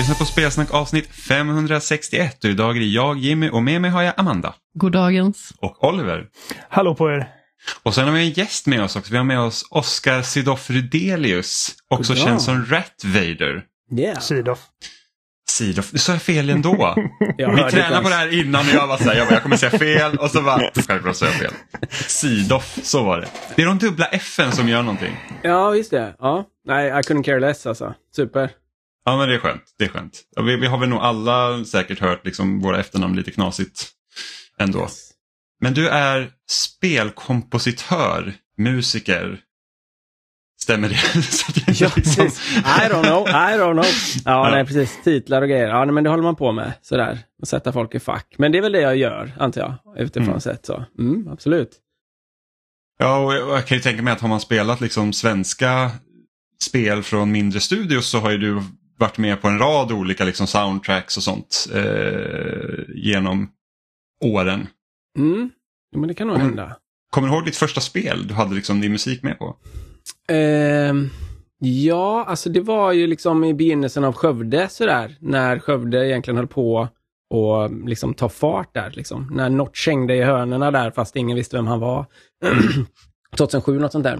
lyssnar på Spelsnack avsnitt 561 och idag är det jag, Jimmy, och med mig har jag Amanda. Goddagens. Och Oliver. Hallå på er. Och sen har vi en gäst med oss också. Vi har med oss Oskar Sidoff Rydelius, också känd som Rat Vader. Yeah. Sidoff. Du sa jag fel ändå. Vi tränade på det här innan och jag var såhär, jag kommer säga fel och så bara, självklart säga fel. Sidoff, så var det. Det är de dubbla F:en som gör någonting. Ja, visst det. Ja. Nej, I couldn't care less alltså. Super. Ja, men det är skönt. Det är skönt. Ja, vi har väl nog alla säkert hört liksom våra efternamn lite knasigt ändå. Yes. Men du är spelkompositör, musiker. Stämmer det? Så att ja, liksom... I don't know. Ja, nej, precis. Titlar och grejer. Ja, nej, men det håller man på med sådär. Och sätta folk i fack. Men det är väl det jag gör, antar jag. Utifrån sett så. Absolut. Ja, och jag kan ju tänka mig att har man spelat liksom svenska spel från mindre studios så har ju du varit med på en rad olika liksom soundtracks och sånt genom åren. Men det kan nog hända. Kommer du ihåg ditt första spel du hade liksom din musik med på? Ja, alltså det var ju liksom i begynnelsen av Skövde sådär. När Skövde egentligen höll på och liksom ta fart där liksom. När Notch hängde i hörnerna där fast ingen visste vem han var. 2007 något sånt där.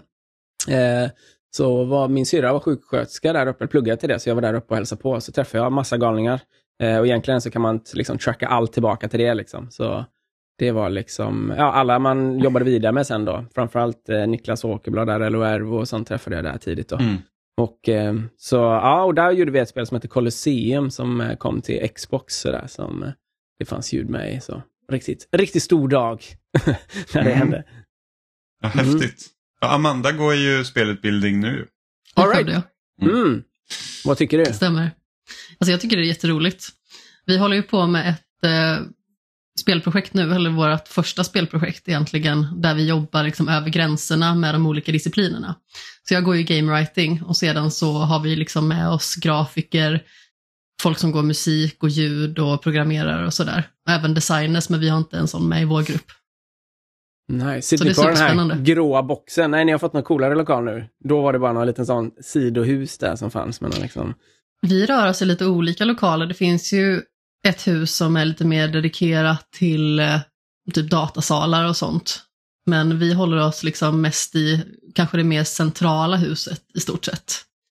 Så var min syrra var sjuksköterska där uppe, pluggade till det, så jag var där uppe och hälsade på. Så träffade jag massa galningar. Och egentligen så kan man liksom tracka allt tillbaka till det liksom. Så det var liksom, ja, alla man jobbade vidare med sen då. Framförallt Niklas Åkerblad där, LOR och sånt träffade jag där tidigt då. Och så, ja, och där gjorde vi ett spel som heter Colosseum som kom till Xbox sådär, som det fanns ljud med i. Så riktigt stor dag när det hände. Ja, häftigt. Ja, Amanda går ju spelutbildning nu. All right. Vad tycker du? Det stämmer. Alltså jag tycker det är jätteroligt. Vi håller ju på med ett spelprojekt nu, eller vårt första spelprojekt egentligen, där vi jobbar liksom över gränserna med de olika disciplinerna. Så jag går ju game writing och sedan så har vi liksom med oss grafiker, folk som går musik och ljud och programmerar och sådär. Även designers, men vi har inte en sån med i vår grupp. Nej, sitter ni på den här gråa boxen? Nej, ni har fått någon coolare lokal nu. Då var det bara någon liten sån sidohus där som fanns med någon liksom. Vi rör oss i lite olika lokaler. Det finns ju ett hus som är lite mer dedikerat till typ datasalar och sånt. Men vi håller oss liksom mest i kanske det mer centrala huset i stort sett.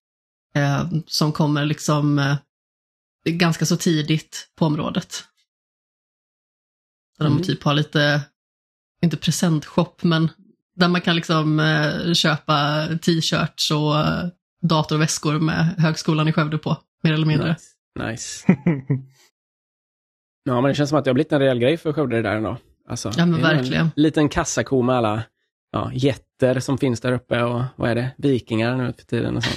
Som kommer liksom ganska så tidigt på området. Där de typ har lite, inte presentshop, men där man kan liksom köpa t-shirts och datorväskor med högskolan i Skövde på, mer eller mindre. Nice. Ja, men det känns som att det har blivit en rejäl grej för Skövde där ändå. Alltså, ja, men verkligen. En liten kassako med alla jätter som finns där uppe och vad är det? Vikingar nu för tiden och sånt.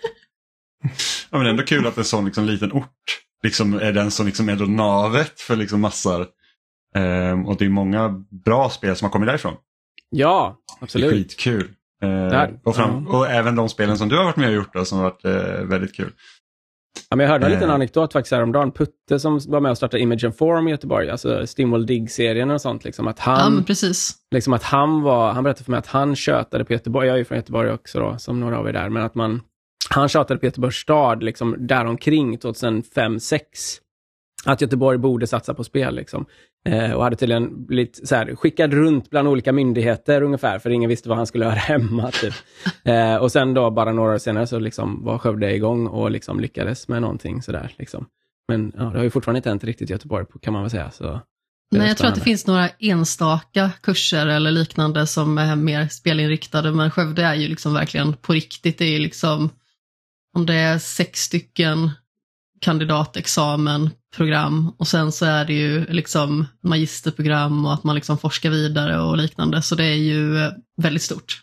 Ja, men ändå kul att en sån liksom liten ort liksom är den som liksom är då navet för liksom massor. Och det är många bra spel som har kommit därifrån. Ja, absolut. Det är skitkul. Och även de spelen som du har varit med och gjort då, som har varit väldigt kul. Ja, men jag hörde en liten anekdot faktiskt häromdagen. Putte som var med och startade Image and Form i Göteborg, alltså Steamworld Dig-serien och sånt, liksom att han, men precis. Liksom att han berättade för mig att han tjötade på Göteborg, jag är ju från Göteborg också då, som några av er där, men att han tjatade på Göteborgs stad liksom däromkring 2005-06 att Göteborg borde satsa på spel liksom. Och hade tydligen blivit så här, skickad runt bland olika myndigheter ungefär, för ingen visste vad han skulle göra hemma typ. Och sen då bara några år senare så liksom var Skövde igång och liksom lyckades med någonting sådär liksom. Men ja, det har ju fortfarande inte hänt riktigt i Göteborg kan man väl säga. Så nej, jag tror att det finns några enstaka kurser eller liknande som är mer spelinriktade, men Skövde är ju liksom verkligen på riktigt. Det är ju liksom, om det är 6 stycken kandidatexamen program och sen så är det ju liksom magisterprogram och att man liksom forskar vidare och liknande, så det är ju väldigt stort.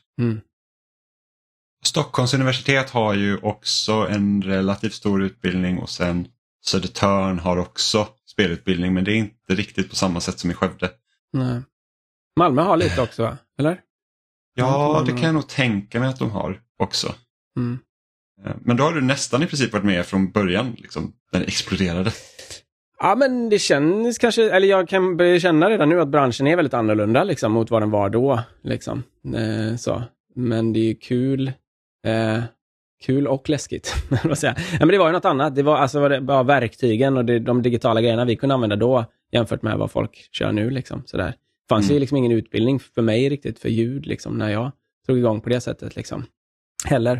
Stockholms universitet har ju också en relativt stor utbildning och sen Södertörn har också spelutbildning, men det är inte riktigt på samma sätt som i Skövde. Nej. Malmö har lite också, va? Eller? Ja, det kan jag nog tänka mig att de har också. Men då har du nästan i princip varit med från början, liksom, när det exploderade. Ja, men det känns kanske, eller jag kan börja känna redan nu att branschen är väldigt annorlunda liksom, mot vad den var då. Liksom. Så. Men det är ju kul. kul och läskigt. Ja, men det var ju något annat. Det var alltså bara verktygen och de digitala grejerna vi kunde använda då jämfört med vad folk kör nu. Liksom, sådär. Det fanns ju liksom ingen utbildning för mig riktigt för ljud liksom, när jag tog igång på det sättet. Liksom. Heller.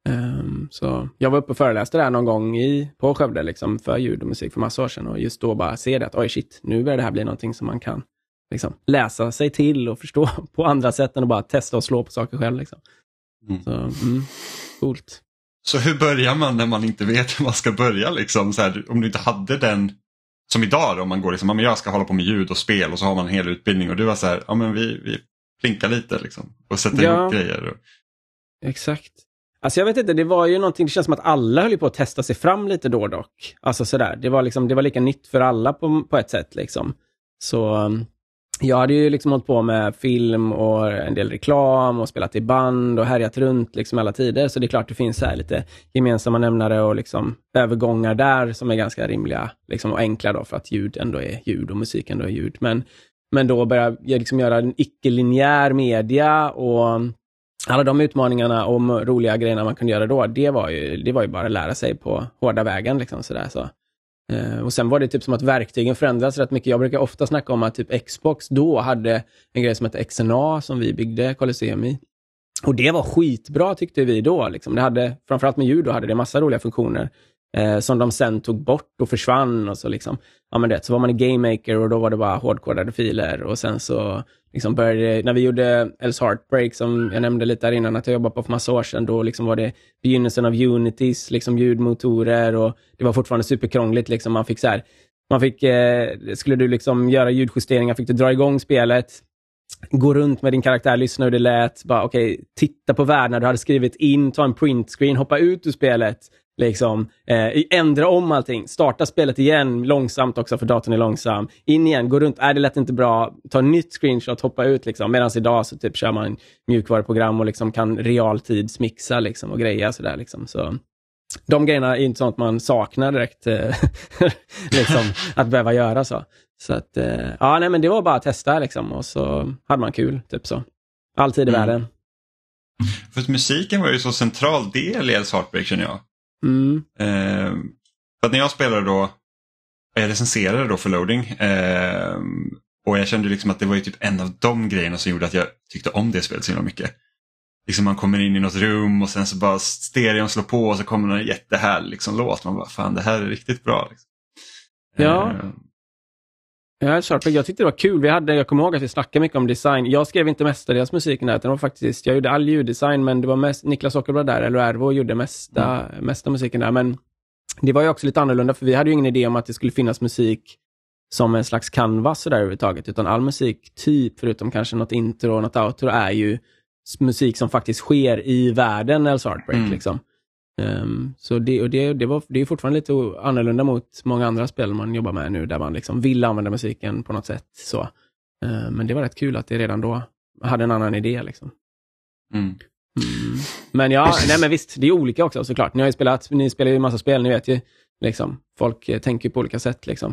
Så jag var uppe och föreläste där någon gång på Skövde liksom, för ljud och musik för massa år sedan. Och just då bara se det att oj shit, nu börjar det här bli någonting som man kan liksom, läsa sig till och förstå på andra sätt än att bara testa och slå på saker själv. Liksom. Så, coolt. Så hur börjar man när man inte vet hur man ska börja? Liksom? Så här, om du inte hade den, som idag då, om man går liksom, jag ska hålla på med ljud och spel och så har man en hel utbildning och du var så här, ja men vi plinkar lite liksom, och sätter ihop grejer. Och... Exakt. Alltså jag vet inte, det var ju någonting, det känns som att alla höll på att testa sig fram lite då dock. Alltså sådär, det var lika nytt för alla på ett sätt liksom. Så jag hade ju liksom hållit på med film och en del reklam och spelat i band och härjat runt liksom alla tider. Så det är klart det finns så här lite gemensamma nämnare och liksom övergångar där som är ganska rimliga liksom, och enkla då för att ljud ändå är ljud och musik ändå är ljud. Men då börjar jag liksom göra en icke-linjär media och alla de utmaningarna och roliga grejerna man kunde göra då, det var ju bara att lära sig på hårda vägen liksom sådär så. Och sen var det typ som att verktygen förändras rätt mycket. Jag brukar ofta snacka om att typ Xbox då hade en grej som hette XNA som vi byggde Colosseum i. Och det var skitbra tyckte vi då. Liksom. Det hade, framförallt med ljud då, hade det massa roliga funktioner som de sen tog bort och försvann. Och så, liksom, ja, men det, så var man i Game Maker och då var det bara hårdkodade filer. Och sen så liksom började, när vi gjorde Else Heartbreak som jag nämnde lite där innan att jag jobbade på för massa år sedan, då liksom var det begynnelsen av Unitys liksom ljudmotorer och det var fortfarande superkrångligt liksom. Skulle du liksom göra ljudjusteringar fick du dra igång spelet, gå runt med din karaktär, lyssna hur det lät, bara okej, titta på världen du hade skrivit in, ta en printscreen, hoppa ut ur spelet liksom, ändra om allting, starta spelet igen långsamt också för datorn är långsam, in igen, gå runt, det lät inte bra, ta en nytt screenshot, hoppa ut liksom, medan idag så typ kör man mjukvaruprogram och liksom kan realtidsmixa liksom och greja sådär liksom, så de grejerna är inte sånt man saknar direkt liksom, att behöva göra så att, men det var bara att testa liksom, och så hade man kul typ så, alltid i världen. För att musiken var ju så central del i Else Heartbreak känner jag. För att när jag spelade då, jag recenserade då för Loading, och jag kände liksom att det var ju typ en av de grejerna som gjorde att jag tyckte om det spelet så himla mycket. Liksom man kommer in i något rum och sen så bara stereon slår på och så kommer en jättehärlig liksom låt. Man bara, fan det här är riktigt bra. Liksom. Ja. Jag tyckte det var kul. Jag kommer ihåg att vi snackade mycket om design. Jag skrev inte mestadels musiken där. Det var faktiskt, jag gjorde all ljuddesign, men det var mest Niklas Åkerblad där, eller Ervo gjorde mesta musiken där. Men det var ju också lite annorlunda, för vi hade ju ingen idé om att det skulle finnas musik som en slags canvas där överhuvudtaget. Utan all musik, typ, förutom kanske något intro och något outro, är ju musik som faktiskt sker i världen, Else Heartbreak liksom. Så det är fortfarande lite annorlunda mot många andra spel man jobbar med nu, där man liksom vill använda musiken på något sätt så. Men det var rätt kul att det redan då hade en annan idé liksom. Men men visst, det är olika också såklart. Ni spelar ju en massa spel, ni vet ju liksom, folk tänker ju på olika sätt liksom.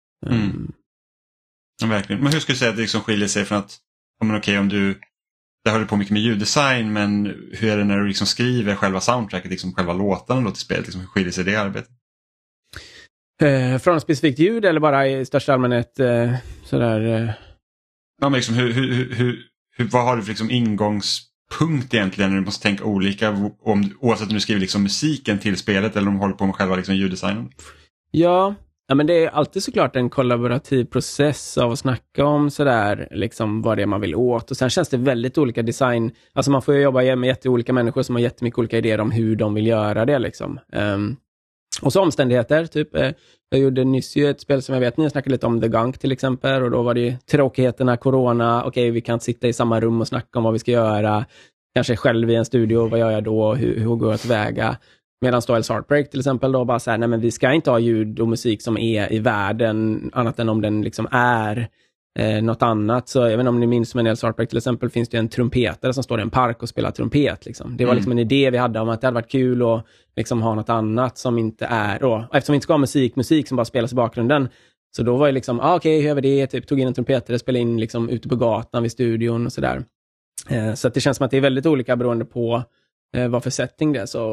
Ja, verkligen. Men hur skulle du säga att det liksom skiljer sig från att om du det håller på mycket med ljuddesign, men hur är det när du liksom skriver själva soundtracket, liksom själva låtarna då till spelet, liksom, hur skiljer sig det arbetet? Från specifikt ljud eller bara i största allmänhet sådär? Ja, men liksom, vad har du för liksom ingångspunkt egentligen när du måste tänka olika, oavsett om du skriver liksom musiken till spelet eller om du håller på med själva liksom ljuddesignen? Ja, men det är alltid såklart en kollaborativ process av att snacka om sådär, liksom vad det är man vill åt. Och sen känns det väldigt olika design. Alltså man får ju jobba med jätteolika människor som har jättemycket olika idéer om hur de vill göra det liksom. Och så omständigheter, typ. Jag gjorde nyss ju ett spel som jag vet, ni snackade lite om The Gunk till exempel. Och då var det tråkigheterna, corona. Okej, vi kan inte sitta i samma rum och snacka om vad vi ska göra. Kanske själv i en studio, vad gör jag då? Hur går jag tillväga? Medan då Else Heartbreak till exempel då bara säger, nej men vi ska inte ha ljud och musik som är i världen annat än om den liksom är något annat. Så även om ni minns med Else Heartbreak till exempel, finns det en trumpetare som står i en park och spelar trumpet liksom. Det var liksom en idé vi hade om att det hade varit kul att liksom ha något annat som inte är då, eftersom vi inte ska ha musik som bara spelas i bakgrunden. Så då var det liksom, okej, hur gör vi det? Typ tog in en trumpetare, spelade in liksom ute på gatan vid studion och sådär. Så att det känns som att det är väldigt olika beroende på vad för setting det är. Så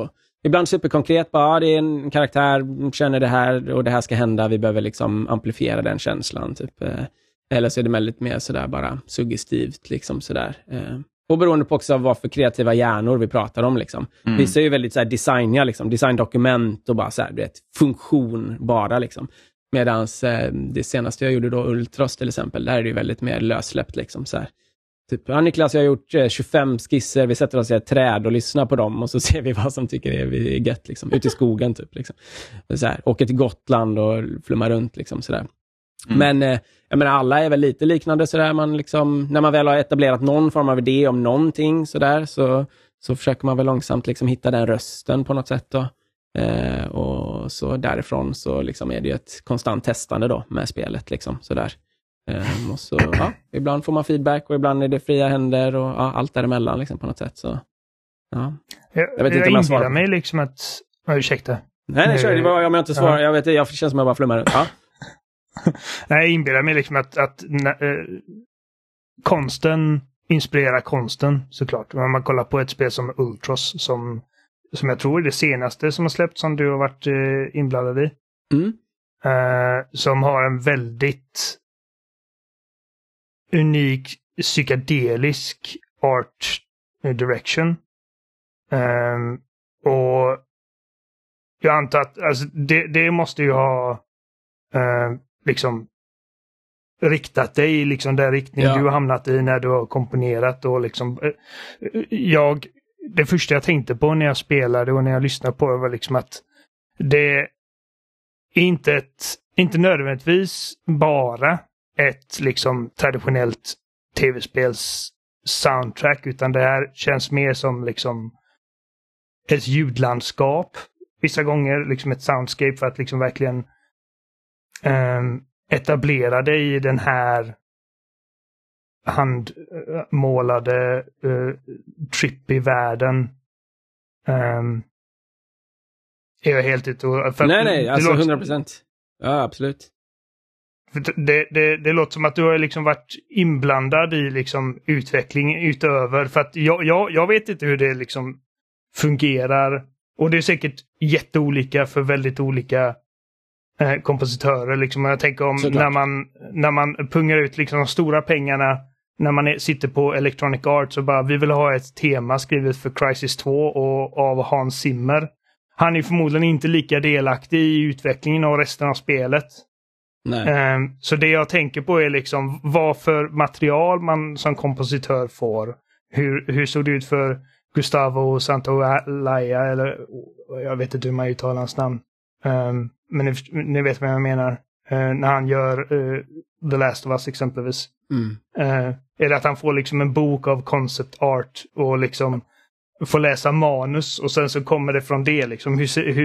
ibland superkonkret, bara det är en karaktär, känner det här och det här ska hända, vi behöver liksom amplifiera den känslan typ. Eller så är det väldigt mer sådär bara suggestivt liksom sådär. Och beroende på också vad för kreativa hjärnor vi pratar om liksom. Vissa är ju väldigt såhär designiga liksom, designdokument och bara såhär, vet, funktion bara liksom. Medans det senaste jag gjorde då, Ultros till exempel, där är det ju väldigt mer lössläppt liksom såhär. Typ, Niklas, jag har gjort 25 skisser, vi sätter oss i ett träd och lyssnar på dem och så ser vi vad som tycker är gött liksom, ute i skogen typ liksom. Så här, åker till Gotland och flummar runt liksom sådär. Men jag menar, alla är väl lite liknande sådär, man liksom, när man väl har etablerat någon form av idé om någonting sådär, så försöker man väl långsamt liksom hitta den rösten på något sätt då. Och så därifrån så liksom är det ju ett konstant testande då med spelet liksom sådär. Och så, ja, ibland får man feedback och ibland är det fria händer och ja, allt däremellan liksom på något sätt så, ja. Jag vet inte om jag svarar mig liksom att, ursäkta. Nej, kör, det var om jag inte svarar, jag vet, jag känns som jag bara flummar ut. Ja. Nej, jag inbillar mig liksom att konsten inspirerar konsten såklart. Om man kollar på ett spel som Ultros som jag tror är det senaste som har släppts som du har varit inblandad i. Som har en väldigt unik psykedelisk art direction. Och jag antar att alltså, det måste ju ha liksom riktat dig i liksom den riktning du har hamnat i när du har komponerat och liksom det första jag tänkte på när jag spelade och när jag lyssnade på det var liksom att det är inte nödvändigtvis bara ett liksom traditionellt tv-spels soundtrack, utan det här känns mer som liksom ett ljudlandskap vissa gånger, liksom ett soundscape för att liksom verkligen etablera dig i den här handmålade trippy världen. Är jag helt ute och... Nej, alltså 100%. Ja, absolut. Det låter som att du har liksom varit inblandad i liksom utveckling utöver, för att jag vet inte hur det liksom fungerar, och det är säkert jätteolika för väldigt olika kompositörer liksom. Jag tänker om när man pungar ut liksom de stora pengarna när man sitter på Electronic Arts och bara, vi vill ha ett tema skrivet för Crysis 2 och av Hans Zimmer. Han är förmodligen inte lika delaktig i utvecklingen av resten av spelet. Nej. Så det jag tänker på är liksom vad för material man som kompositör får. Hur såg det ut för Gustavo Santaolalla, eller jag vet inte hur man uttalar hans namn. Men ni vet vad jag menar. När han gör The Last of Us exempelvis. Eller att han får liksom en bok av concept art och liksom får läsa manus och sen så kommer det från det liksom.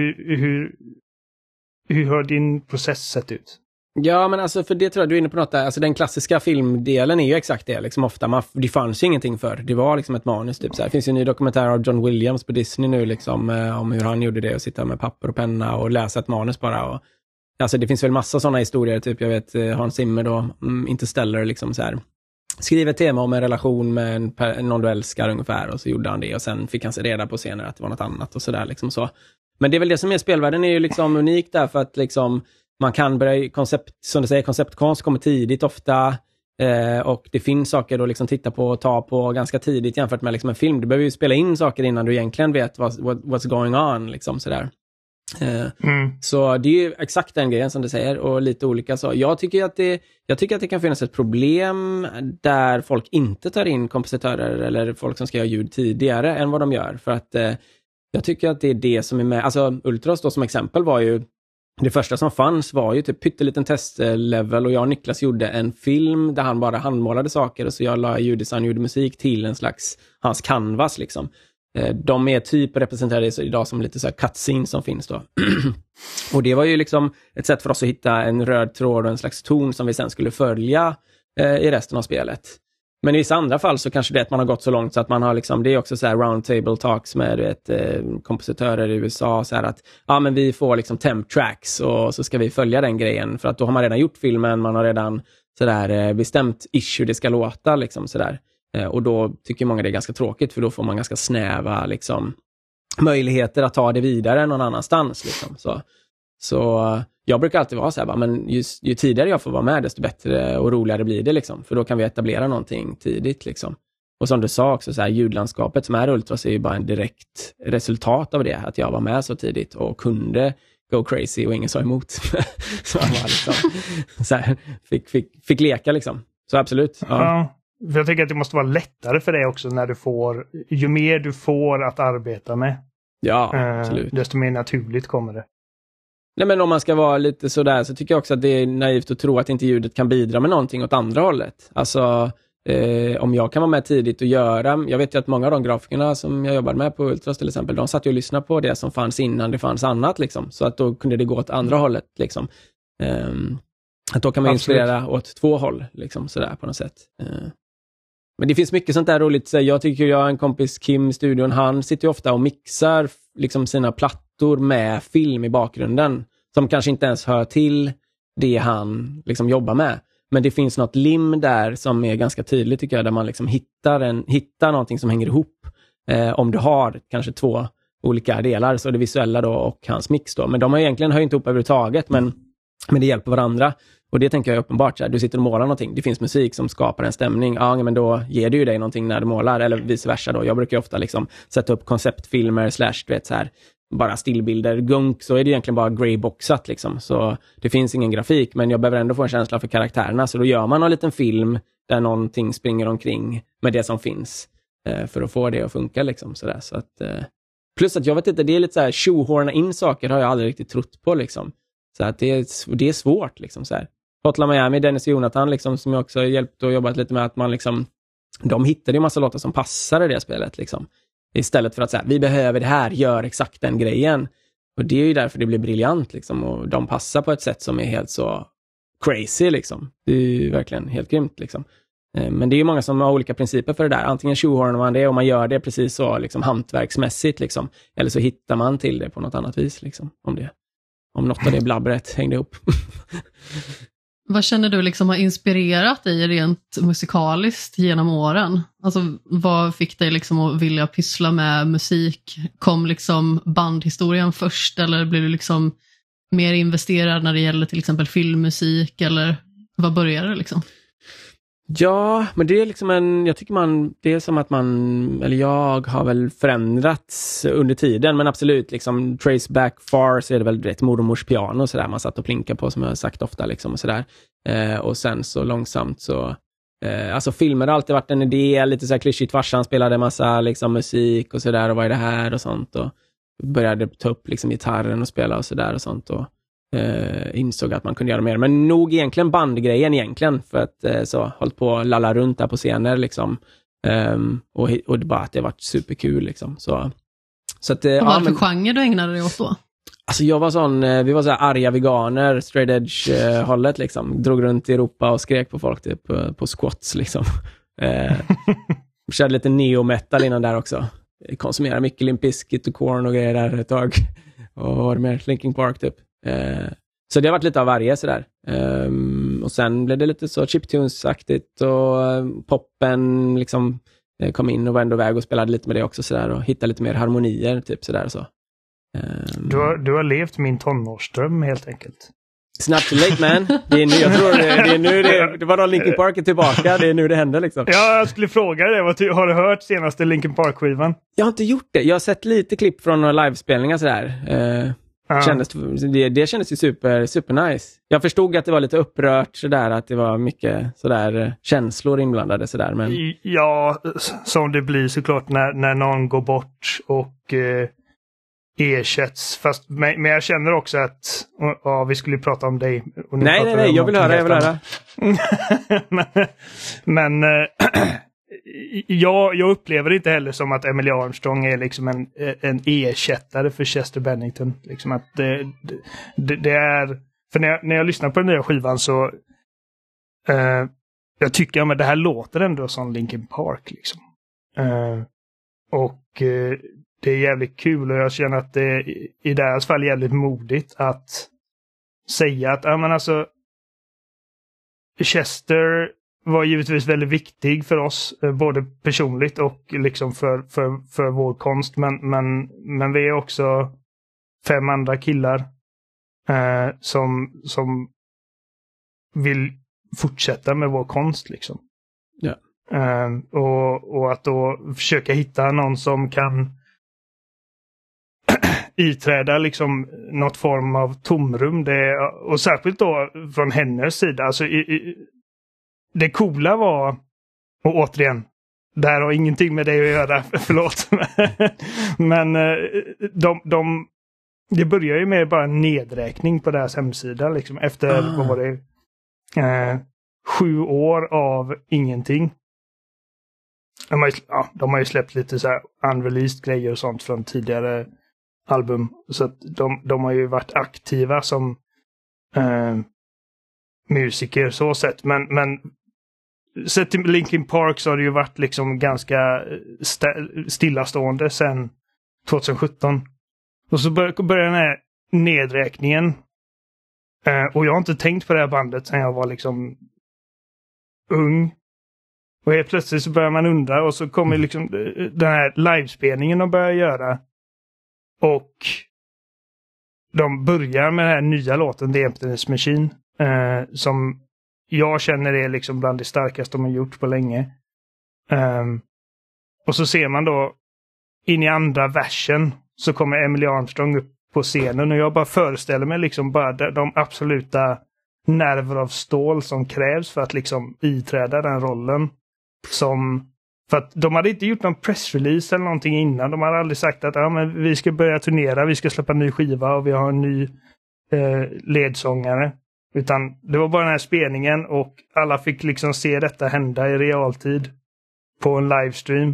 Hur har din process sett ut? Ja, men alltså för det tror jag du är inne på något där. Alltså den klassiska filmdelen är ju exakt det liksom, ofta. Det fanns ju ingenting för. Det var liksom ett manus typ så här. Det finns ju en ny dokumentär av John Williams på Disney nu liksom, om hur han gjorde det, och sitta med papper och penna och läsa ett manus bara. Och, alltså det finns väl massa sådana historier, typ jag vet Hans Zimmer då, Interstellar liksom så här. Skriv ett tema om en relation med någon du älskar ungefär, och så gjorde han det, och sen fick han sig reda på senare att det var något annat och sådär liksom så. Men det är väl det som är spelvärlden är ju liksom unik där, för att liksom man kan börja som du säger, konceptkonst kommer tidigt ofta, och det finns saker att liksom titta på och ta på ganska tidigt jämfört med liksom en film. Du behöver ju spela in saker innan du egentligen vet what's going on liksom sådär. Så det är ju exakt den grejen som du säger, och lite olika så. Jag tycker att det kan finnas ett problem där folk inte tar in kompositörer eller folk som ska göra ljud tidigare än vad de gör, för att jag tycker att det är det som är med. Alltså Ultros då som exempel var ju det första som fanns, var ju typ pytteliten testlevel, och jag och Niklas gjorde en film där han bara handmålade saker, och så jag la ljuddesign och gjorde musik till en slags hans canvas liksom. De är typ representerade idag som lite så här cutscene som finns då. Och det var ju liksom ett sätt för oss att hitta en röd tråd och en slags ton som vi sen skulle följa i resten av spelet. Men i vissa andra fall så kanske det är att man har gått så långt så att man har liksom, det är också så här roundtable talks med kompositörer i USA så här att men vi får liksom temp tracks och så ska vi följa den grejen, för att då har man redan gjort filmen, man har redan så där bestämt issue det ska låta liksom så där. Och då tycker många det är ganska tråkigt, för då får man ganska snäva liksom möjligheter att ta det vidare någon annanstans liksom. Så jag brukar alltid vara så här, men ju tidigare jag får vara med, desto bättre och roligare blir det liksom. För då kan vi etablera någonting tidigt liksom. Och som du sa också, så här, ljudlandskapet som är Ultras är ju bara en direkt resultat av det. Att jag var med så tidigt och kunde go crazy och ingen sa emot. Så han var liksom, så här, fick leka liksom. Så absolut. Ja. För jag tänker att det måste vara lättare för dig också när du får, ju mer du får att arbeta med. Ja, absolut. Desto mer naturligt kommer det. Nej, men om man ska vara lite sådär så tycker jag också att det är naivt att tro att inte ljudet kan bidra med någonting åt andra hållet. Alltså om jag kan vara med tidigt och göra, jag vet ju att många av de grafikerna som jag jobbade med på Ultras till exempel, de satt ju och lyssnade på det som fanns innan det fanns annat liksom. Så att då kunde det gå åt andra hållet liksom. Att då kan man inspirera åt två håll liksom sådär på något sätt. Men det finns mycket sånt där roligt. Jag tycker jag har en kompis Kim i studion, han sitter ju ofta och mixar liksom sina plattor med film i bakgrunden som kanske inte ens hör till det han liksom jobbar med. Men det finns något lim där som är ganska tydligt tycker jag, där man liksom hittar någonting som hänger ihop. Om du har kanske två olika delar, så det visuella då och hans mix då. Men de har egentligen höjt inte upp överhuvudtaget, men det hjälper varandra. Och det tänker jag är uppenbart. Så här, du sitter och målar någonting. Det finns musik som skapar en stämning. Ja, men då ger det ju dig någonting när du målar. Eller vice versa då. Jag brukar ju ofta liksom sätta upp konceptfilmer / du vet så här, bara stillbilder. Gunk, så är det egentligen bara grayboxat liksom. Så det finns ingen grafik. Men jag behöver ändå få en känsla för karaktärerna. Så då gör man en liten film där någonting springer omkring med det som finns. För att få det att funka liksom. Sådär. Så att, plus att jag vet inte, det är lite så här shoehorna in saker har jag aldrig riktigt trott på liksom. Så att det är svårt liksom så här. Hotline Miami, Dennis och Jonathan liksom, som jag också har hjälpt och jobbat lite med, att man liksom, de hittade ju massa låtar som passar i det spelet liksom. Istället för att säga, vi behöver det här, gör exakt den grejen. Och det är ju därför det blir briljant liksom, och de passar på ett sätt som är helt så crazy liksom. Det är ju verkligen helt grymt liksom. Men det är ju många som har olika principer för det där. Antingen shoehornar man det och man gör det precis så liksom hantverksmässigt liksom. Eller så hittar man till det på något annat vis liksom. Om något av det blabbret hängde ihop. Vad känner du liksom har inspirerat dig rent musikaliskt genom åren? Alltså vad fick dig liksom att vilja pyssla med musik? Kom liksom bandhistorien först, eller blev du liksom mer investerad när det gäller till exempel filmmusik, eller vad började det liksom? Ja, men det är liksom jag tycker det är som att eller jag har väl förändrats under tiden, men absolut liksom trace back far så är det väl rätt mormors piano och sådär man satt och plinkar på, som jag har sagt ofta liksom och sådär. Och sen så långsamt så alltså filmer har alltid varit en idé, lite så här klyschigt, farsan spelade massa liksom musik och sådär, och vad är det här och sånt, och började ta upp liksom gitarren och spela och sådär och sånt, och insåg att man kunde göra mer, men nog egentligen bandgrejen egentligen, för att så hållit på att lalla runt där på scener liksom, och det bara att det varit superkul liksom, så att vad var det för genre du ägnade dig åt då? Alltså jag var vi var så här arga veganer, straight edge hållet liksom, drog runt i Europa och skrek på folk typ på squats liksom. Körde lite neo-metal innan där också. Konsumerade mycket Limp Bizkit och Korn och grejer där ett tag. Och var det mer Linkin Park typ. Så det har varit lite av varje sådär. Och sen blev det lite så chiptunes-aktigt, och poppen liksom kom in och var ändå väg och spelade lite med det också sådär, och hittade lite mer harmonier typ sådär och så. Du har levt min tonårsdröm helt enkelt. It's not too late man. Det är nu, jag tror det är nu det var då Linkin Park är tillbaka. Det är nu det händer liksom. Ja, jag skulle fråga dig, har du hört senaste Linkin Park-skivan? Jag har inte gjort det. Jag har sett lite klipp från några livespelningar sådär. Det kändes ju super nice. Jag förstod att det var lite upprört sådär, att det var mycket sådär känslor inblandade sådär, men ja, som det blir såklart när någon går bort och ersätts. Fast men jag känner också att vi skulle prata om dig. Och nej, jag vill höra. men jag upplever det inte heller som att Emily Armstrong är liksom en ersättare för Chester Bennington. Liksom att det är, för när jag lyssnar på den nya skivan så jag tycker att det här låter ändå som Linkin Park liksom. Och det är jävligt kul, och jag känner att det är i deras fall jävligt modigt att säga att men alltså Chester var givetvis väldigt viktig för oss, både personligt och liksom för vår konst. Men vi är också 5 andra killar som vill fortsätta med vår konst liksom. Ja. Och att då försöka hitta någon som kan iträda liksom något form av tomrum. Och särskilt då från hennes sida. Alltså, det coola var, och återigen, det här har ingenting med det att göra, förlåt. Men det börjar ju med bara en nedräkning på deras hemsida. Liksom, efter, vad var det? 7 år av ingenting. De har ju släppt lite så här unreleased grejer och sånt från tidigare album. Så att de har ju varit aktiva som musiker så sett. Men sett till Linkin Park så har det ju varit liksom ganska stillastående sedan 2017. Och så börjar den här nedräkningen. Och jag har inte tänkt på det här bandet sedan jag var liksom ung. Och helt plötsligt så börjar man undra, och så kommer liksom den här livespelningen de börjar göra. Och de börjar med den här nya låten The Emptiness Machine. Som jag känner är liksom bland det starkaste de har gjort på länge. Och så ser man då in i andra versen så kommer Emily Armstrong upp på scenen. Och jag bara föreställer mig liksom bara de absoluta nerver av stål som krävs för att liksom iträda den rollen. För att de hade inte gjort någon pressrelease eller någonting innan. De hade aldrig sagt att men vi ska börja turnera, vi ska släppa en ny skiva och vi har en ny ledsångare. Utan det var bara den här spelningen och alla fick liksom se detta hända i realtid på en livestream.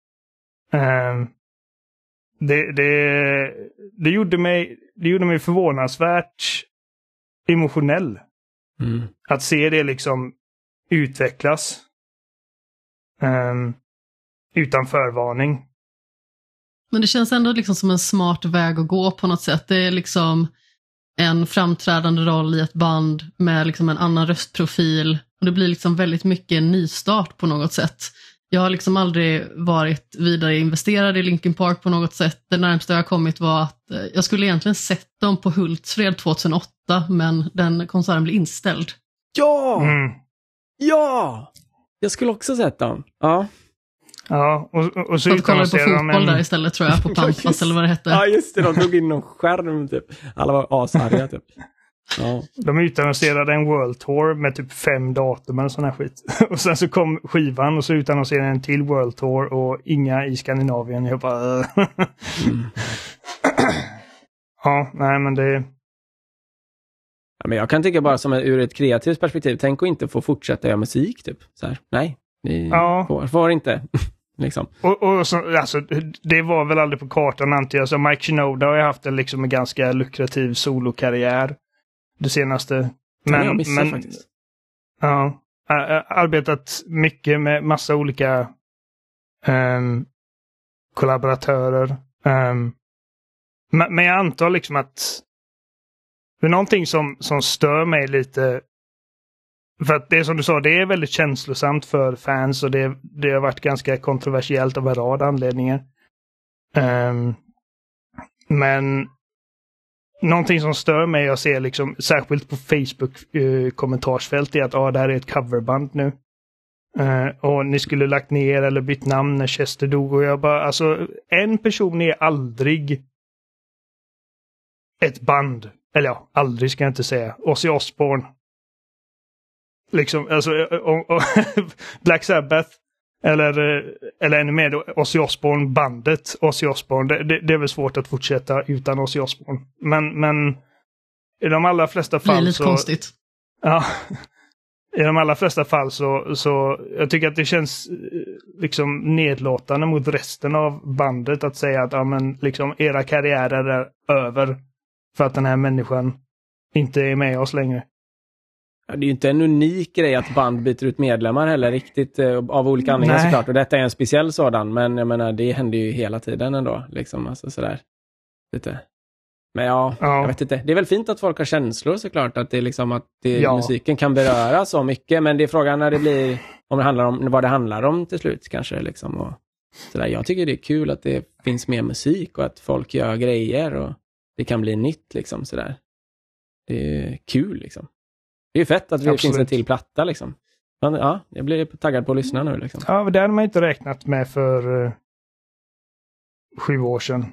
Det gjorde mig förvånansvärt emotionell. Att se det liksom utvecklas utan förvarning. Men det känns ändå liksom som en smart väg att gå på något sätt. Det är liksom en framträdande roll i ett band med liksom en annan röstprofil. Och det blir liksom väldigt mycket nystart på något sätt. Jag har liksom aldrig varit vidare investerad i Linkin Park på något sätt. Det närmaste jag har kommit var att jag skulle egentligen sett dem på Hultsfred 2008, men den konserten blev inställd. Ja! Ja! Jag skulle också sett dem. Ja. Ja, och så kollade på fotboll där istället, tror jag, på Pampas eller vad det hette. Ja, just det. De drog in någon skärm typ. Alla var asarga typ. Ja. De utannonserade en World Tour med typ 5 datum eller sån här skit. Och sen så kom skivan och så utannonserade en till World Tour och inga i Skandinavien. Jag bara... Ja, nej men det... Ja, men jag kan tycka bara som ur ett kreativt perspektiv. Tänk att inte få fortsätta göra musik typ. Så här, nej, ni får inte. Liksom. Och så, alltså, det var väl aldrig på kartan antar jag. Alltså, Mike Shinoda har ju haft en liksom en ganska lukrativ solokarriär det senaste. Men jag missar faktiskt. Ja, arbetat mycket med massa olika kollaboratörer. Men jag antar liksom att det är någonting som stör mig lite. För att det är som du sa, det är väldigt känslosamt för fans och det har varit ganska kontroversiellt av en rad anledningar. Men någonting som stör mig jag ser liksom, särskilt på Facebook kommentarsfält är att det här är ett coverband nu. Och ni skulle lagt ner eller bytt namn när Chester dog. Och jag bara, alltså en person är aldrig ett band. Eller ja, aldrig ska jag inte säga. Ozzy Osbourne. Liksom, alltså Black Sabbath eller ännu mer då, Ozzy Osbourne bandet Ozzy Osbourne, det är väl svårt att fortsätta utan Ozzy Osbourne. Men i de allra flesta fall det är lite konstigt. Ja. I de allra flesta fall så jag tycker att det känns liksom nedlåtande mot resten av bandet att säga att men liksom era karriärer är över för att den här människan inte är med oss längre. Ja, det är ju inte en unik grej att band byter ut medlemmar heller riktigt av olika anledningar såklart. Och detta är en speciell sådan, men jag menar det händer ju hela tiden ändå liksom, alltså sådär lite Men jag vet inte. Det är väl fint att folk har känslor såklart. Att det är liksom att musiken kan beröra så mycket. Men det är frågan när det blir, om det handlar om vad det handlar om till slut kanske. Liksom, och sådär. Jag tycker det är kul att det finns mer musik och att folk gör grejer och det kan bli nytt liksom sådär. Det är kul liksom. Det är fett att det finns en till platta liksom. Men, ja, jag blir taggad på att lyssna nu liksom. Ja, det hade man inte räknat med för 7 år sedan.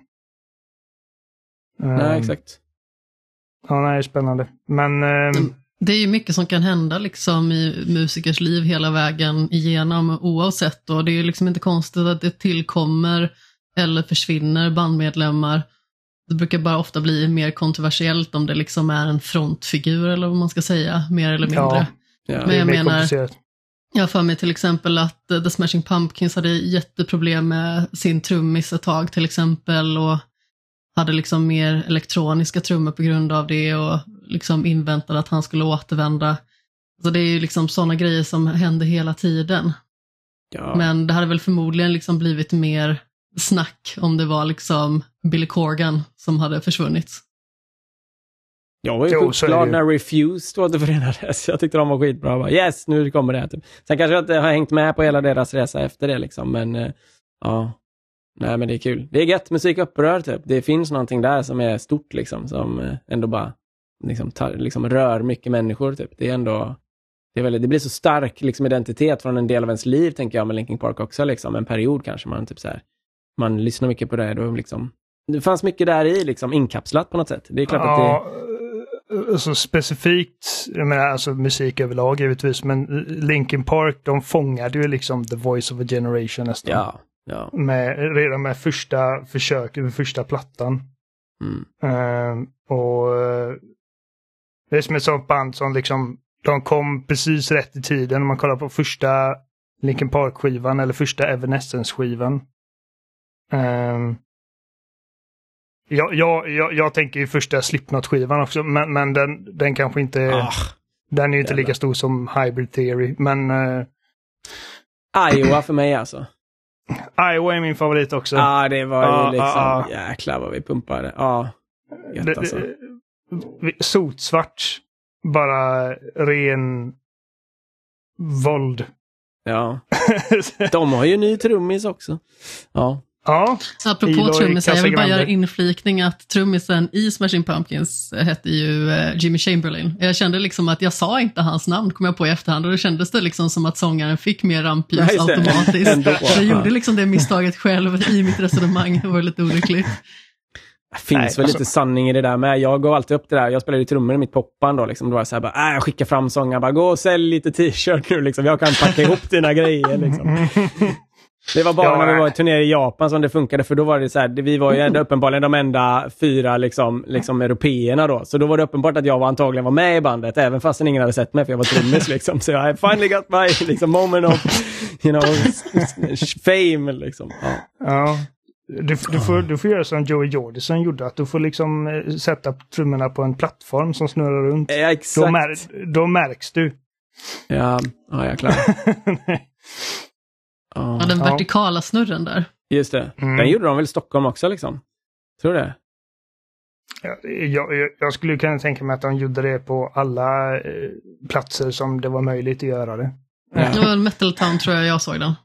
Nej, exakt. Ja, nej, det är spännande. Men det är ju mycket som kan hända liksom i musikers liv hela vägen igenom oavsett. Och det är ju liksom inte konstigt att det tillkommer eller försvinner bandmedlemmar. Det brukar bara ofta bli mer kontroversiellt om det liksom är en frontfigur eller vad man ska säga, mer eller mindre. Ja, men jag menar, jag för mig till exempel att The Smashing Pumpkins hade jätteproblem med sin trummis ett tag till exempel och hade liksom mer elektroniska trummor på grund av det och liksom inväntade att han skulle återvända. Så det är ju liksom sådana grejer som händer hela tiden. Ja. Men det hade väl förmodligen liksom blivit mer snack om det var liksom Billy Corgan som hade försvunnit. Jag var ju glad när Refused återförenades. Jag tyckte de var skitbra. Bara, yes, nu kommer det här. Typ. Sen kanske jag inte har hängt med på hela deras resa efter det. Liksom. Men ja, nej men det är kul. Det är gött, musik upprör typ. Det finns någonting där som är stort liksom. Som ändå bara liksom rör mycket människor typ. Det är ändå, det blir så stark liksom, identitet från en del av ens liv tänker jag med Linkin Park också. Liksom. En period kanske man typ så här. Man lyssnar mycket på det. Då, liksom, det fanns mycket där i liksom, inkapslat på något sätt. Det är klart att det... Alltså specifikt, jag menar alltså musik överlag givetvis, men Linkin Park, de fångade ju liksom the voice of a generation nästan. Ja. Redan med första försöket, med första plattan. Och det är som ett sånt band som liksom, de kom precis rätt i tiden. Om man kollar på första Linkin Park-skivan eller första Evanescence-skivan. Jag tänker ju första Slipknot-skivan också, men den kanske inte den är ju inte lika stor som Hybrid Theory, men Iowa för mig alltså. Iowa är min favorit också. Ja, det var ju liksom jäklar vad vi pumpade. Ja, alltså. Sotsvart, bara ren våld. Ja. De har ju ny trummis också. Ja. Ja. Apropå trummisar, jag vill bara göra inflikning att trummisen i Smashing Pumpkins hette ju Jimmy Chamberlain. Jag kände liksom att jag sa inte hans namn, kom jag på i efterhand, och det kändes det liksom som att sångaren fick mer rampljus automatiskt. Jag gjorde liksom det misstaget själv i mitt resonemang. Det var lite olyckligt. Det finns väl lite sanning i det där med. Jag går alltid upp det där. Jag spelar ju trummor i mitt popband då. Liksom. Då var jag så här bara, jag skickar fram sångar. Bara, gå och sälj lite t-shirt nu. Liksom. Jag kan packa ihop dina grejer. Liksom. Det var bara när vi var i turné i Japan som det funkade. För då var det så här, vi var ju uppenbarligen de enda 4 liksom européerna då. Så då var det uppenbart att jag antagligen var med i bandet. Även fast ingen hade sett mig för jag var trummis liksom. Så jag finally got my liksom, moment of fame liksom. Ja. Du får göra som Joey Jordison gjorde, att du får liksom sätta trummorna på en plattform som snurrar runt. Ja, exakt. Då märks du. Ja, jag klarar. Ja, den vertikala snurren där. Just det. Den gjorde de väl i Stockholm också liksom? Tror du det? Ja, jag skulle kunna tänka mig att de gjorde det på alla platser som det var möjligt att göra det. Ja, Metal Town tror jag såg den.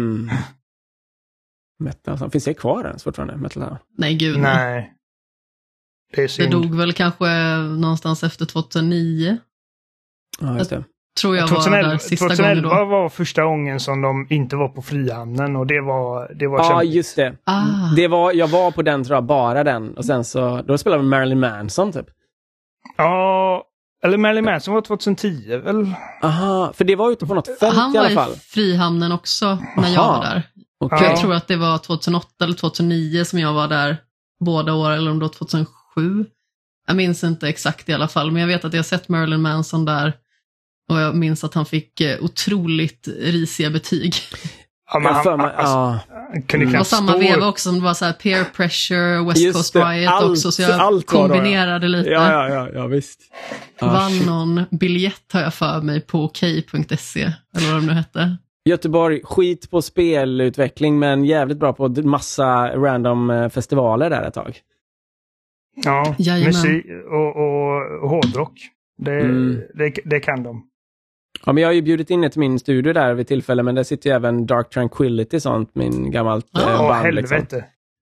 Metal, finns det kvar ens fortfarande? Metal Town? Nej, gud nej. Det är synd. Det dog väl kanske någonstans efter 2009. Ja, just det. Tror jag 2011, var där sista 2011 gången då. var första gången som de inte var på Frihamnen, och det var ja, just det. Jag var på den tror jag, bara den, och sen så då spelade vi Marilyn Manson typ. Ja, eller Marilyn Manson var 2010 väl? Aha, för det var ute på något fält i alla fall. Han var i Frihamnen också när jag var där. Okay. Jag tror att det var 2008 eller 2009 som jag var där båda år, eller om det var 2007. Jag minns inte exakt i alla fall, men jag vet att jag sett Marilyn Manson där. Och jag minns att han fick otroligt risiga betyg. Ja, och samma veva också som det var så här peer pressure, West Coast Riot också. Så jag kombinerade lite. Ja, visst. Vann någon biljett har jag för mig på ok.se. Eller vad det nu hette. Göteborg, skit på spelutveckling men jävligt bra på massa random festivaler där ett tag. Ja, Jajamän. musik och hårdrock. Det kan de. Ja, men jag har ju bjudit in till min studio där vid tillfälle, men där sitter ju även Dark Tranquility sånt, min gammalt band. Helvete. Liksom.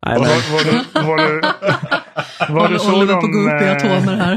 Var du så Oliver på gå upp i atomer här.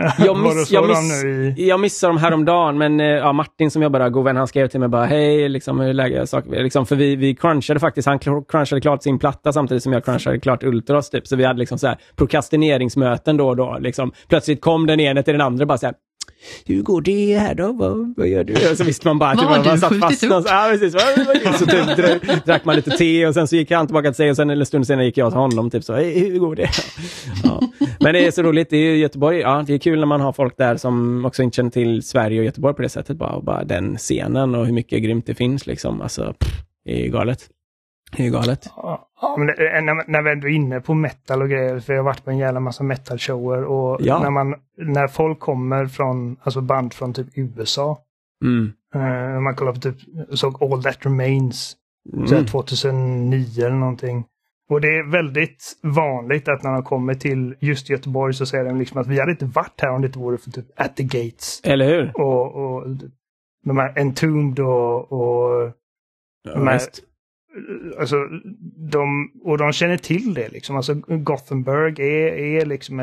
Jag missade dem häromdagen, men Martin som jobbar där, god vän, han skrev till mig bara hej, liksom, hur läget saker, liksom, för vi crunchade faktiskt, han crunchade klart sin platta samtidigt som jag crunchade klart Ultros typ, så vi hade liksom så här prokrastineringsmöten då och då, liksom. Plötsligt kom den ene till den andra bara så här: hur går det här då? Vad gör du? Och så visste man bara att man satt fast någonstans. Ja, precis. Så typ drack man lite te och sen så gick han tillbaka till sig och sen en stund senare gick jag till honom typ så, hur går det? Ja. Men det är så roligt, det är Göteborg, ja, det är kul när man har folk där som också inte känner till Sverige och Göteborg på det sättet, bara den scenen och hur mycket grymt det finns liksom, alltså det är galet. Det är galet. Ja, men när vi ändå är inne på metal och grejer, för jag har varit på en jävla massa metal-shower och när folk kommer från, alltså band från typ USA, man kollar på typ, såg All That Remains 2009 eller någonting, och det är väldigt vanligt att när de kommer till just Göteborg så säger de liksom att vi hade inte varit här om det inte vore för typ At the Gates. Eller hur? Och de här Entombed och de här, alltså de känner till det liksom, alltså Gothenburg är liksom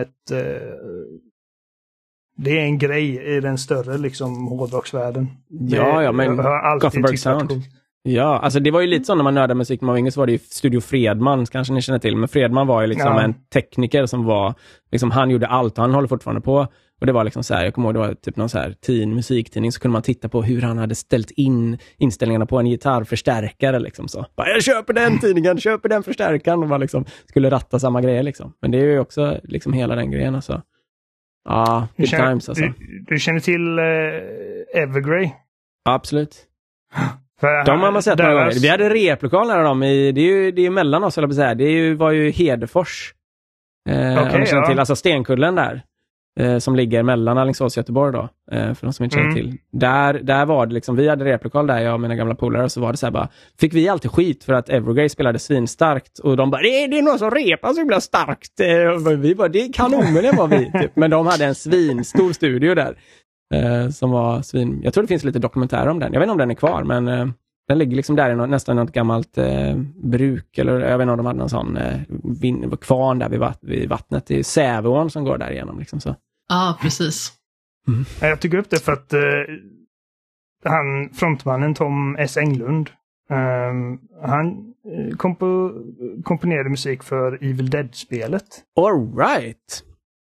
det är en grej i den större liksom hårdrocksvärlden. Ja, men Gothenburg Sound. Cool. Ja, alltså det var ju lite så när man nördade musik när man var yngre, så var det ju Studio Fredman, kanske ni känner till, men Fredman var ju liksom en tekniker som var liksom, han gjorde allt och han håller fortfarande på. Och det var liksom så här, jag kommer ihåg, det var typ någon så här musiktidning, så kunde man titta på hur han hade ställt in inställningarna på en gitarrförstärkare liksom så. Bara, jag köper den tidningen, köper den förstärkaren, och man liksom skulle ratta samma grejer liksom. Men det är ju också liksom hela den grejen alltså. Ja, good times alltså. Du känner till Evergrey? Absolut. De har man sett några gånger. Vi hade replokal nära dem i, det är ju mellan oss, eller på så här. Var ju Hedefors. Till, alltså Stenkullen där. Som ligger mellan Alingsås och Göteborg då, för de som inte känner till. Där var det liksom, vi hade replokal där, jag och mina gamla polare, så var det så här bara, fick vi alltid skit för att Evergrey spelade svinstarkt, och de bara, det är någon som repar så blir starkt. Vi bara, det är kanonen var vi typ. Men de hade en svinstor studio där, som var svin, jag tror det finns lite dokumentärer om den, jag vet inte om den är kvar, men den ligger liksom där i nästan något gammalt bruk, eller jag vet inte om de hade någon sån kvarn där vid vattnet, det är Säveån som går där igenom liksom så. Ja, precis. Jag tog upp det för att han, frontmannen Tom S. Englund, han komponerade musik för Evil Dead-spelet. All right.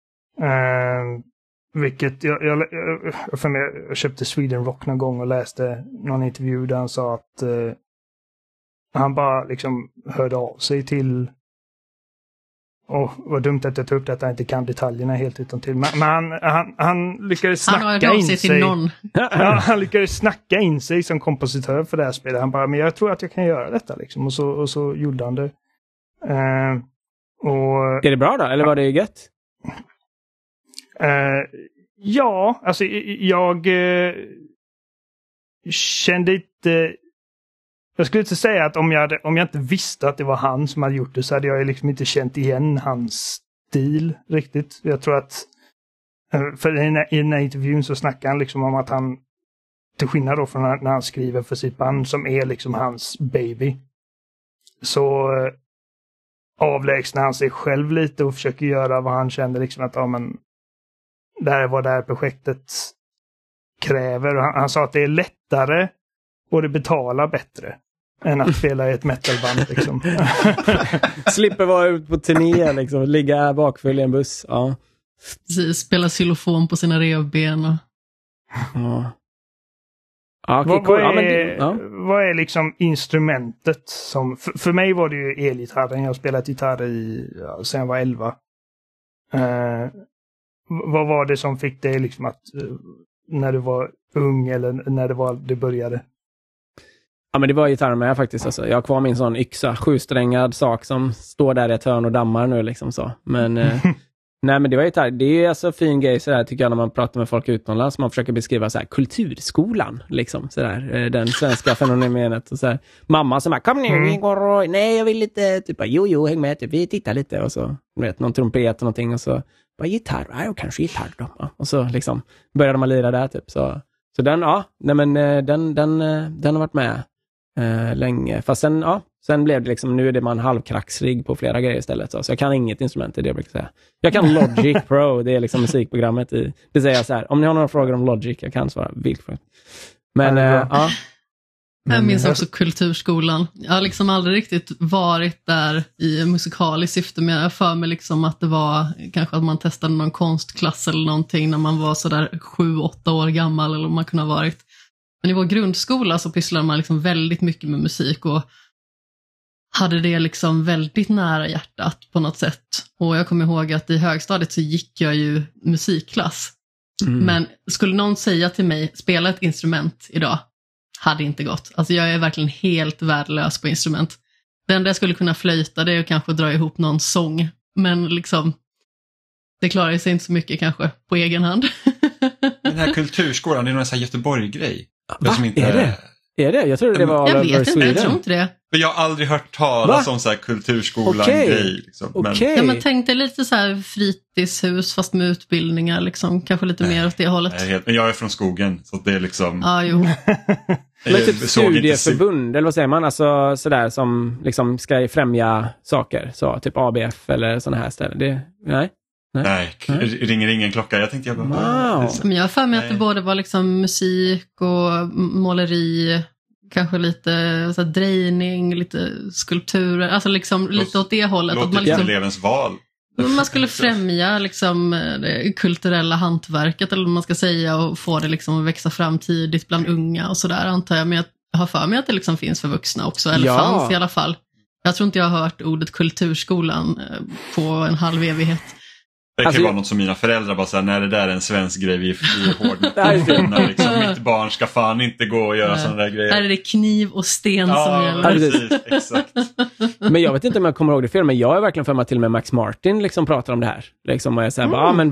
Vilket jag köpte Sweden Rock någon gång och läste någon intervju där han sa att han bara liksom hörde av sig till, vad dumt att jag tog upp det, att han inte kan detaljerna helt utan till. Men han lyckades snacka in sig till någon. Han lyckades snacka in sig som kompositör för det här spelet. Han bara, men jag tror att jag kan göra detta liksom. Och så gjorde han det. Är det bra då? Eller var det gött? Ja, alltså jag kände inte, jag skulle inte säga att om jag inte visste att det var han som hade gjort det, så hade jag liksom inte känt igen hans stil riktigt. Jag tror att för i den här intervjun så snackar han liksom om att han, till skillnad då från när han skriver för sitt band som är liksom hans baby, så avlägsnar han sig själv lite och försöker göra vad han känner liksom att det här är vad det här projektet kräver. Och han sa att det är lättare och det betalar bättre än att spela i ett metalband liksom. Slipper vara ute på turné liksom, ligga bakfull i en buss. Ja. Precis, spela xylofon på sina revben. Och... Ja. Vad är liksom instrumentet som... För mig var det ju elgitarren. Jag har spelat gitarr sen jag var 11. Vad var det som fick dig liksom att... när du var ung eller när det började? Ja, men det var gitarren med faktiskt. Alltså. Jag har kvar min sån yxa, 7-strängad sak som står där i ett hörn och dammar nu liksom så. Men... Nej, men det var gitarr. Det är alltså fin grej sådär, tycker jag, när man pratar med folk utomlands. Man försöker beskriva så här kulturskolan liksom sådär, den svenska fenomenet och så här. Mamma som bara, kom nu, vi går och... Nej, jag vill inte, typ, jo, häng med, typ, vi tittar lite och så, vet, någon trumpet och någonting och så Bara gitarr, ja, kanske gitarr då. Ja. Och så liksom började man lira där typ. Så den, den har varit med länge. Fast sen blev det liksom, nu är det man halvkraxrig på flera grejer istället. Så jag kan inget instrument, det är det jag brukar säga. Jag kan Logic Pro, det är liksom musikprogrammet i. Det säger jag så här, om ni har några frågor om Logic, jag kan svara vilket. Men ja. Jag minns också kulturskolan. Jag har liksom aldrig riktigt varit där i musikaliskt syfte, men jag för mig liksom att det var kanske att man testade någon konstklass eller någonting när man var sådär 7-8 år gammal, eller om man kunde ha varit. Men i vår grundskola så pysslade man liksom väldigt mycket med musik och hade det liksom väldigt nära hjärtat på något sätt. Och jag kommer ihåg att i högstadiet så gick jag ju musikklass. Men skulle någon säga till mig, spela ett instrument idag, hade inte gått. Alltså jag är verkligen helt värdelös på instrument. Det enda jag skulle kunna flöjta, det är att kanske dra ihop någon sång. Men liksom, det klarar sig inte så mycket kanske på egen hand. Den här kulturskolan, det är någon sån här Göteborg-grej. Va? Som inte... Är det? Jag trodde det var jag all over vet inte, Sweden. jag tror inte det. Jag har aldrig hört talas om så här kulturskolan-grej. Liksom. Ja, men tänk dig lite så här fritidshus fast med utbildningar, liksom. Kanske lite mer åt det hållet. Men jag är från skogen, så det är liksom... Ja, jo. Men typ studieförbund, eller vad säger man? Alltså sådär som liksom ska främja saker. Så typ ABF eller sådana här ställen. Nej, ringer ingen klocka. Jag tänkte Men jag har för mig att det både var liksom musik och måleri, kanske lite så här, drejning, lite skulpturer, alltså liksom lite åt det hållet. Låter att man liksom, liksom, elevens val. man skulle främja liksom det kulturella hantverket, eller vad man ska säga, och få det liksom att växa fram tidigt bland unga och sådär, antar jag. Men jag har för mig att det liksom finns för vuxna också, eller fanns i alla fall. Jag tror inte jag har hört ordet kulturskolan på en halv evighet. Det kan vara något som mina föräldrar bara säger, när det där är en svensk grej, vi är hård mot liksom, mitt barn ska fan inte gå och göra sådana där grejer. Här är det kniv och sten som gäller. Precis, exakt. Men jag vet inte om jag kommer ihåg det fel, men jag är verkligen för mig att till och med Max Martin liksom pratar om det här. Liksom, och jag säger men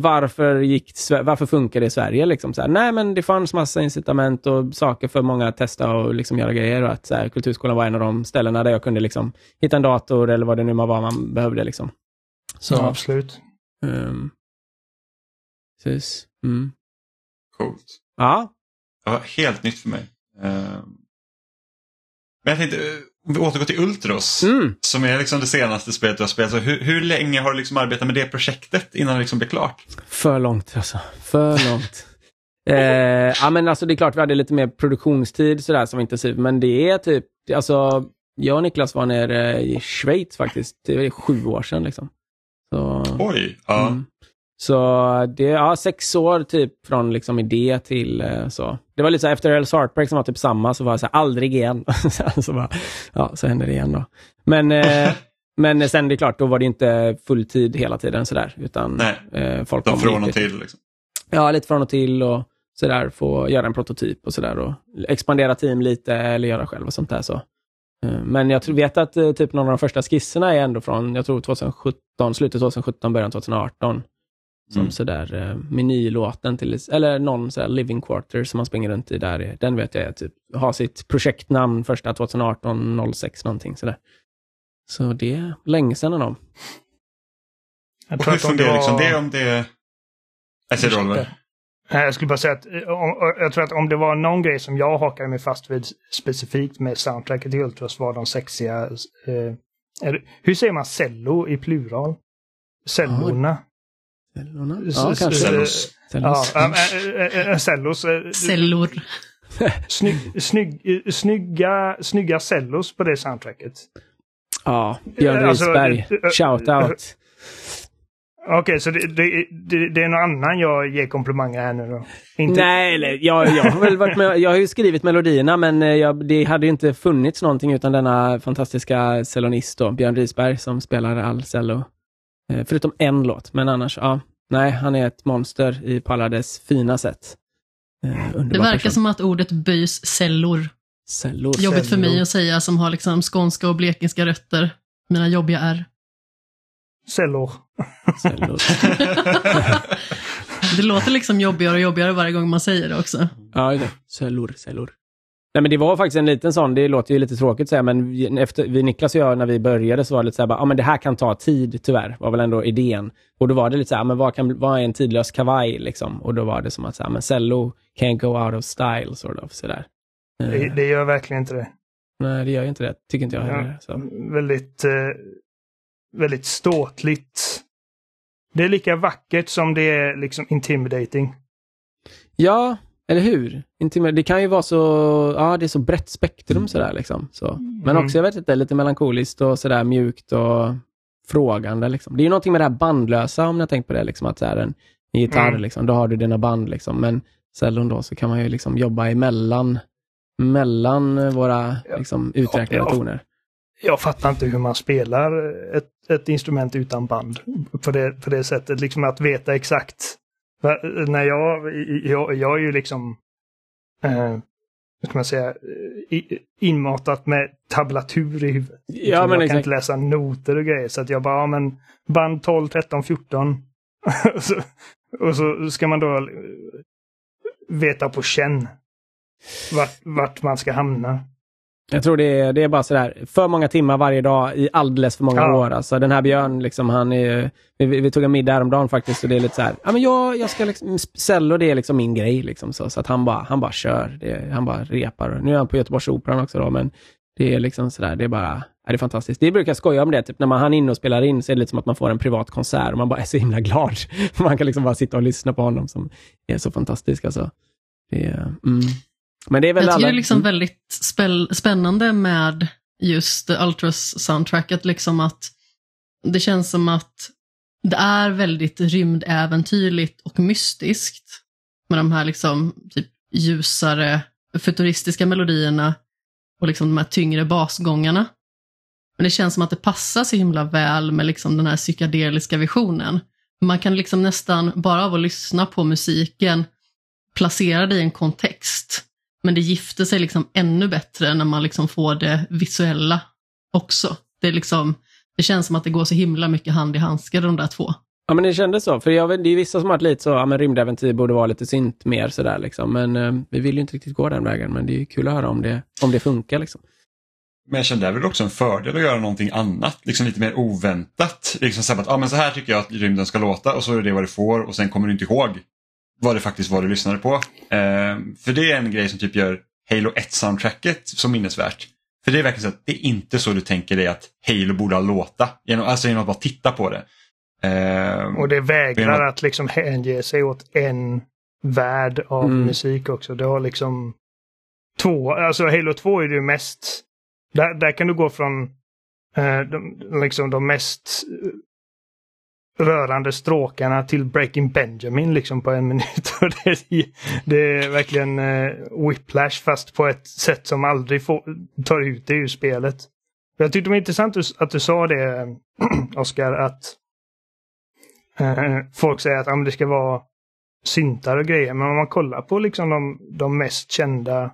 varför funkar det i Sverige? Liksom, så här, nej, men det fanns massa incitament och saker för många att testa och liksom göra grejer, och att så här, kulturskolan var en av de ställena där jag kunde liksom hitta en dator eller vad det nu var man behövde. Liksom. Så, ja, absolut. Precis. Coolt. Ja. Det var helt nytt för mig. Men jag tänkte, om vi återgår till Ultros, som är liksom det senaste spelet du har spelat. Så hur länge har du liksom arbetat med det projektet innan det liksom blev klart? För långt alltså. För långt. Ja, men alltså det är klart vi hade lite mer produktionstid sådär som intensiv. Men det är typ, alltså jag och Niklas var nere i Schweiz faktiskt. Det är 7 år sedan liksom. Så, oj, ja. Så det är 6 år typ från liksom idé till så. Det var lite så efter Earls Heartbreak som var typ samma, så var jag så här, aldrig igen. Så bara, så hände det igen då. Men sen det är klart, då var det inte fulltid hela tiden sådär, utan folk kom från och till liksom. Ja, lite från och till och sådär, få göra en prototyp och sådär och expandera team lite eller göra själv och sånt där så. Men jag vet att typ någon av de första skisserna är ändå från, jag tror 2017, slutet 2017, början 2018. Som sådär menylåten till, eller någon sådär living quarter som man springer runt i där. Den vet jag typ har sitt projektnamn första 2018-06 någonting sådär. Så det är länge sedan om. Och hur fungerar liksom det om det... Jag ser roller. Jag skulle bara säga att jag tror att om det var någon grej som jag hakade mig fast vid specifikt med soundtracket till Ultros var de sexiga... hur säger man cello i plural? Cellorna? Ja, kanske. Cellos. Cellor. Snygga cellos på det soundtracket. Ja, Björn Risberg. Shout out. Okej, så det är någon annan jag ger komplimanger här nu då? Inte... Nej, jag har väl varit med, jag har ju skrivit melodierna, men det hade ju inte funnits någonting utan denna fantastiska cellonist då, Björn Risberg, som spelar all cello. Förutom en låt, men annars, nej, han är ett monster på alla dess fina sätt. Det verkar som att ordet böjs cellor. Jobbigt för mig att säga som har liksom skånska och blekingska rötter. Mina jobbiga är. Cellor. Det låter liksom jobbigare och jobbigare varje gång man säger det också. Ja, det är cellor. Nej, men det var faktiskt en liten sån, det låter ju lite tråkigt att säga, men Niklas och jag när vi började så var det lite så här, men det här kan ta tid tyvärr, var väl ändå idén. Och då var det lite så här, men vad är en tidlös kavaj liksom? Och då var det som att säga, men cello can't go out of style sort of, sådär. Det gör verkligen inte det. Nej, det gör ju inte det, tycker inte jag heller. Så. Väldigt ståtligt. Det är lika vackert som det är liksom intimidating. Ja, eller hur? Det kan ju vara så, ja, det är så brett spektrum sådär liksom. Så. Men också, jag vet inte, lite melankoliskt och sådär mjukt och frågande liksom. Det är ju någonting med det här bandlösa, om ni har tänkt på det liksom, att så här en gitarr liksom, då har du dina band liksom, men cellon då så kan man ju liksom jobba mellan våra liksom uträknade toner. Jag fattar inte hur man spelar ett instrument utan band på det sättet, liksom att veta exakt. När jag är ju liksom hur ska man säga, inmatat med tablatur i huvudet. Ja, men jag kan inte läsa noter och grejer, så att jag bara, men band 12, 13, 14 och så ska man då veta på känn vart man ska hamna. Jag tror det är bara sådär, för många timmar varje dag i alldeles för många år. Alltså den här Björn, liksom, han är, vi tog en middag häromdagen faktiskt, och det är lite såhär, ja men jag ska liksom, cello, det är liksom min grej liksom, så att han bara kör, han bara repar. Nu är han på Göteborgsoperan också då, men det är liksom sådär, det är bara, det är fantastiskt. Det brukar jag skoja om det, typ när han är inne och spelar in så är det lite som att man får en privat konsert och man bara är så himla glad. Man kan liksom bara sitta och lyssna på honom som är så fantastisk alltså. Det är, Men det är väl jag tycker det är liksom väldigt spännande med just Ultras soundtracket, liksom att det känns som att det är väldigt rymdäventyrligt och mystiskt med de här liksom typ ljusare futuristiska melodierna och liksom de här tyngre basgångarna. Men det känns som att det passar så himla väl med liksom den här psykedeliska visionen. Man kan liksom nästan bara av att lyssna på musiken placera det i en kontext. Men det gifter sig liksom ännu bättre när man liksom får det visuella också. Det känns som att det går så himla mycket hand i handskar de där två. Ja, men det kändes så. För det är vissa som har lite så, ja men rymdäventyr borde vara lite synt mer sådär liksom. Men vi vill ju inte riktigt gå den vägen. Men det är ju kul att höra om det funkar liksom. Men jag kände väl också en fördel att göra någonting annat, liksom lite mer oväntat. Liksom så att, men så här tycker jag att rymden ska låta, och så är det vad du får, och sen kommer du inte ihåg vad det faktiskt var du lyssnade på. För det är en grej som typ gör Halo 1-soundtracket så minnesvärt. För det är verkligen så att det är inte så du tänker dig att Halo borde ha låta, genom att bara titta på det. Och det vägrar att liksom hänge sig åt en värld av musik också. Det har liksom alltså Halo 2 är det ju mest, där kan du gå från de mest rörande stråkarna till Breaking Benjamin liksom på 1 minut. Det är verkligen whiplash, fast på ett sätt som aldrig tar ut det ur spelet. Jag tyckte det var intressant att du sa det, Oskar, att folk säger att det ska vara syntar och grejer, men om man kollar på liksom de mest kända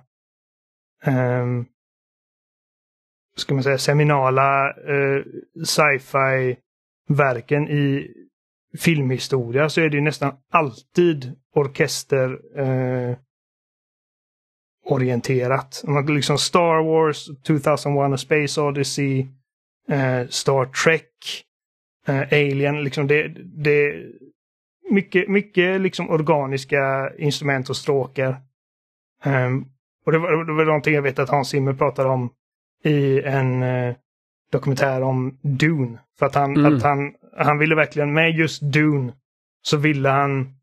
ska man säga seminala sci-fi verken i filmhistoria, så är det ju nästan alltid orkester orienterat. Om man liksom Star Wars, 2001: A Space Odyssey, Star Trek, Alien, liksom det är mycket liksom organiska instrument och stråkar. Och det var någonting jag vet att Hans Zimmer pratade om i en dokumentär om Dune. För att han ville verkligen, med just Dune så ville han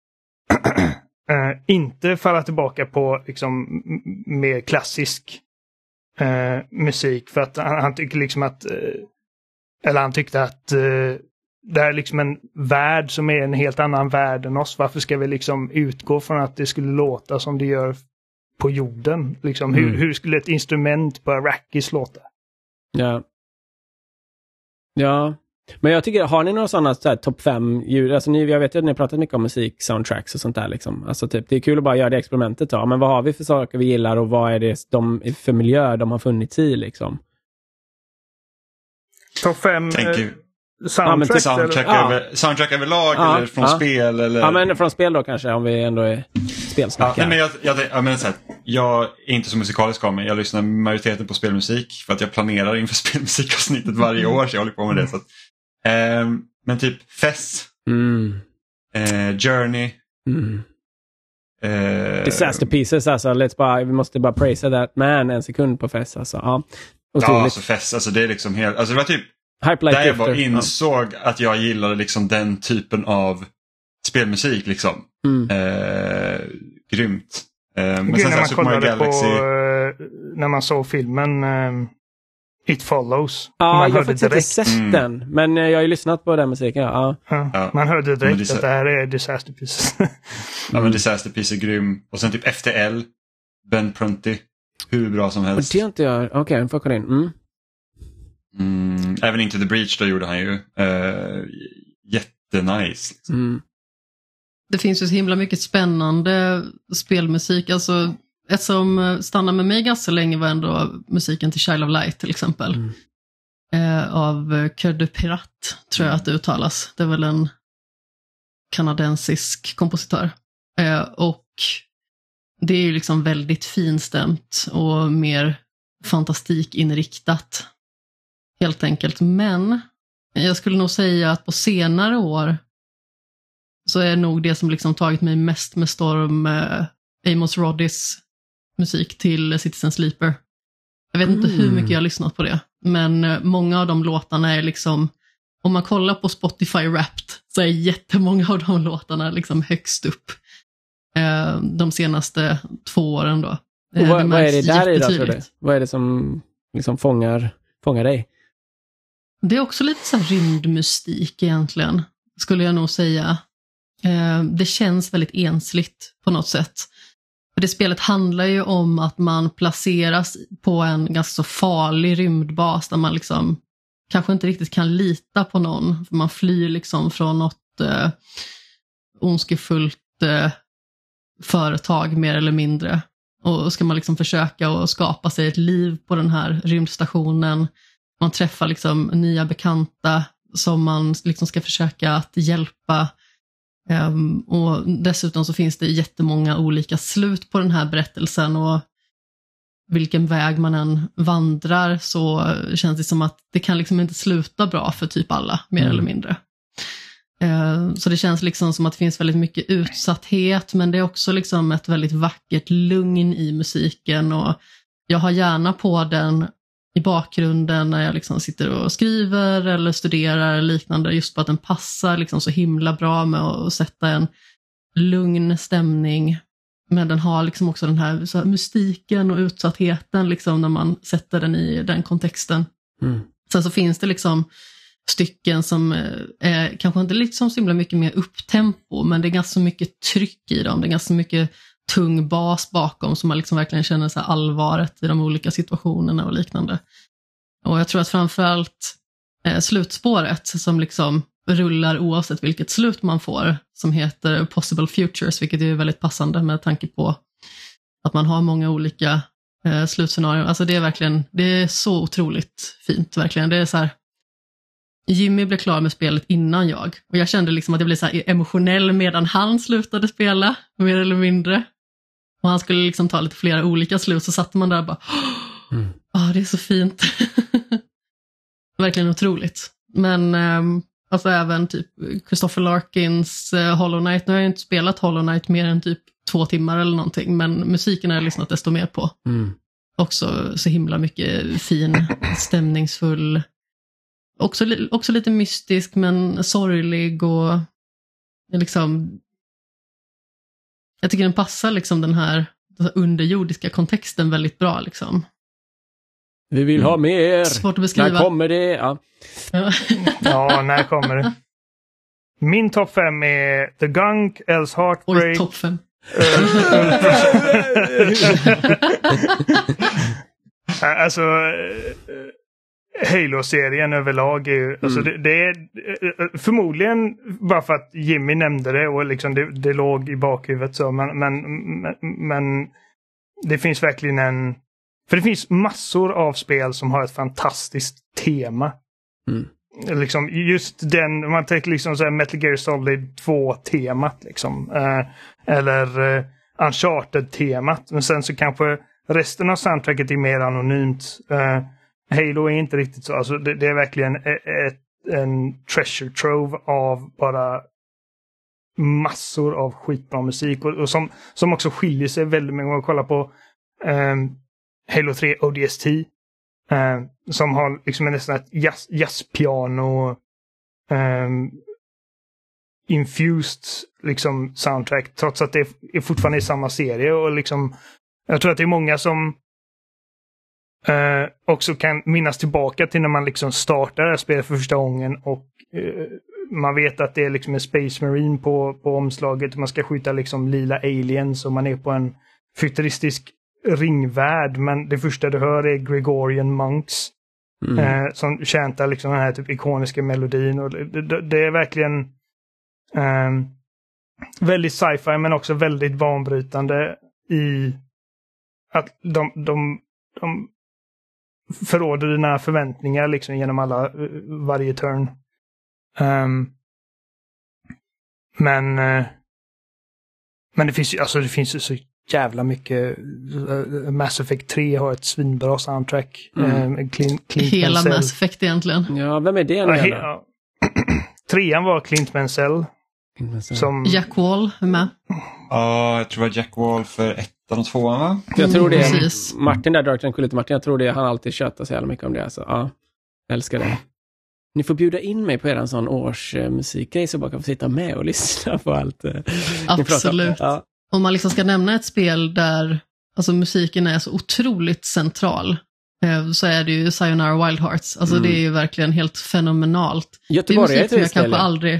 inte falla tillbaka på liksom mer klassisk musik, för att han tycker liksom att han tyckte att det är liksom en värld som är en helt annan värld än oss. Varför ska vi liksom utgå från att det skulle låta som det gör på jorden? Liksom, hur skulle ett instrument på Arrakis låta? Ja. Men jag tycker, har ni några sådana topp 5 ljud? Alltså jag vet ju att ni har pratat mycket om musik, soundtracks och sånt där liksom. Alltså typ, det är kul att bara göra det experimentet då. Men vad har vi för saker vi gillar och vad är det för miljö de har funnits i liksom? Topp 5 soundtrack överlag eller från spel eller? Ja, men från spel då kanske, om vi ändå är spelsnackare. Men så här, jag är inte så musikalisk av mig. Jag lyssnar majoriteten på spelmusik för att jag planerar inför spelmusikavsnittet varje år, så jag håller på med det. Så att, men typ Fess, Journey, Disaster Pieces alltså, vi måste bara praisa that man en sekund på Fess alltså. Ja, alltså Fess, alltså det är liksom helt, alltså det var typ där jag bara insåg att jag gillade liksom den typen av spelmusik liksom. Grymt. Men sen när man Super Mario Galaxy när man såg filmen It Follows. Ja, jag har faktiskt inte sett den, men jag har ju lyssnat på den musiken. Ja. Man hörde direkt att det här är Disaster Pieces. Ja, men Disaster Pieces är grym. Och sen typ FTL, Ben Prunty, hur bra som helst. Och det inte jag. Okej, får kolla in. Även Into the Breach då gjorde han ju jättenice. Liksom. Det finns ju så himla mycket spännande spelmusik. Alltså, ett som stannar med mig ganska länge var ändå musiken till Child of Light till exempel. Av Cœur de Pirate, tror jag att det uttalas. Det är väl en kanadensisk kompositör. Och det är ju liksom väldigt finstämt och mer fantastikinriktat. Helt enkelt. Men jag skulle nog säga att på senare år så är nog det som liksom tagit mig mest med storm Amos Roddys musik till Citizen Sleeper. Jag vet inte hur mycket jag har lyssnat på det, men många av de låtarna är liksom, om man kollar på Spotify Wrapped så är jättemånga av de låtarna liksom högst upp de senaste 2 åren då. Vad är det där i då, tror du? Vad är det som liksom fångar dig? Det är också lite så här rymdmystik egentligen, skulle jag nog säga. Det känns väldigt ensligt på något sätt. För det spelet handlar ju om att man placeras på en ganska så farlig rymdbas där man liksom kanske inte riktigt kan lita på någon. För man flyr liksom från något ondskefullt företag mer eller mindre. Och ska man liksom försöka att skapa sig ett liv på den här rymdstationen. Man träffar liksom nya bekanta som man liksom ska försöka att hjälpa. Och dessutom så finns det jättemånga olika slut på den här berättelsen, och vilken väg man än vandrar så känns det som att det kan liksom inte sluta bra för typ alla, mer eller mindre. Så det känns liksom som att det finns väldigt mycket utsatthet, men det är också liksom ett väldigt vackert lugn i musiken, och jag har gärna på den i bakgrunden när jag liksom sitter och skriver eller studerar eller liknande, just på att den passar liksom så himla bra med att sätta en lugn stämning, men den har liksom också den här, så här mystiken och utsattheten liksom när man sätter den i den kontexten. Sen så finns det liksom stycken som är kanske inte liksom så himla mycket mer upptempo, men det är ganska mycket tryck i dem, det är ganska mycket tung bas bakom, så man liksom verkligen känner så här allvaret i de olika situationerna och liknande. Och jag tror att framförallt slutspåret som liksom rullar oavsett vilket slut man får, som heter Possible Futures, vilket är väldigt passande med tanke på att man har många olika slutscenarier. Alltså det är verkligen, det är så otroligt fint verkligen. Det är så här, Jimmy blev klar med spelet innan jag, och jag kände liksom att jag blev så här emotionell medan han slutade spela, mer eller mindre. Och han skulle liksom ta lite flera olika slut, så satt man där och bara det är så fint. Verkligen otroligt. Men alltså även typ Christopher Larkins Hollow Knight. Nu har jag inte spelat Hollow Knight mer än typ 2 timmar eller någonting, men musiken har jag lyssnat desto mer på. Också så himla mycket fin, stämningsfull, också lite mystisk men sorglig, och liksom jag tycker den passar liksom den här underjordiska kontexten väldigt bra liksom. Vi vill ha mer. Svårt att beskriva. När kommer det? Ja, när kommer det? Min topp 5 är The Gunk, Else Heartbreak. Oj, topp 5. Alltså Halo-serien överlag är ju, alltså det är förmodligen bara för att Jimmy nämnde det och liksom det låg i bakhuvudet så, men det finns verkligen för det finns massor av spel som har ett fantastiskt tema. Liksom just den, man tänker liksom så här Metal Gear Solid 2-temat liksom, eller Uncharted-temat. Men sen så kanske resten av soundtracket är mer anonymt. Halo är inte riktigt så. Alltså det är verkligen en treasure trove av bara massor av skitbra musik. Och som också skiljer sig väldigt mycket. Om man kollar på Halo 3 ODST. Som har liksom nästan ett jazzpiano infused liksom soundtrack, trots att det är fortfarande i samma serie. Och liksom, jag tror att det är många som också kan minnas tillbaka till när man liksom startar det här spelet för första gången och man vet att det är liksom en Space Marine på omslaget. Man ska skjuta liksom lila aliens och man är på en futuristisk ringvärld, men det första du hör är Gregorian Monks som chantar liksom den här typ ikoniska melodin. Och det är verkligen väldigt sci-fi, men också väldigt banbrytande i att de förråder dina förväntningar liksom genom varje turn. Men det finns ju så jävla mycket. Mass Effect 3 har ett svinbra soundtrack. Clint hela Mansell. Mass Effect egentligen. Ja, vem är det nu? Trean var Clint Mansell. Som... Jack Wall är med. Ja, jag tror det var Jack Wall för 1:an och 2:an, va? Jag tror det är precis. Martin där, Dark Tranquility Martin, jag tror det är, han alltid tjötar så jävla mycket om det. Alltså. Ja, jag älskar det. Ni får bjuda in mig på en sån årsmusikgrej så bara kan få sitta med och lyssna på allt. Absolut. Ja. Om man liksom ska nämna ett spel där alltså, musiken är så otroligt central, så är det ju Sayonara Wild Hearts. Alltså det är ju verkligen helt fenomenalt. Göteborg det är musik som jag ställe. kanske aldrig...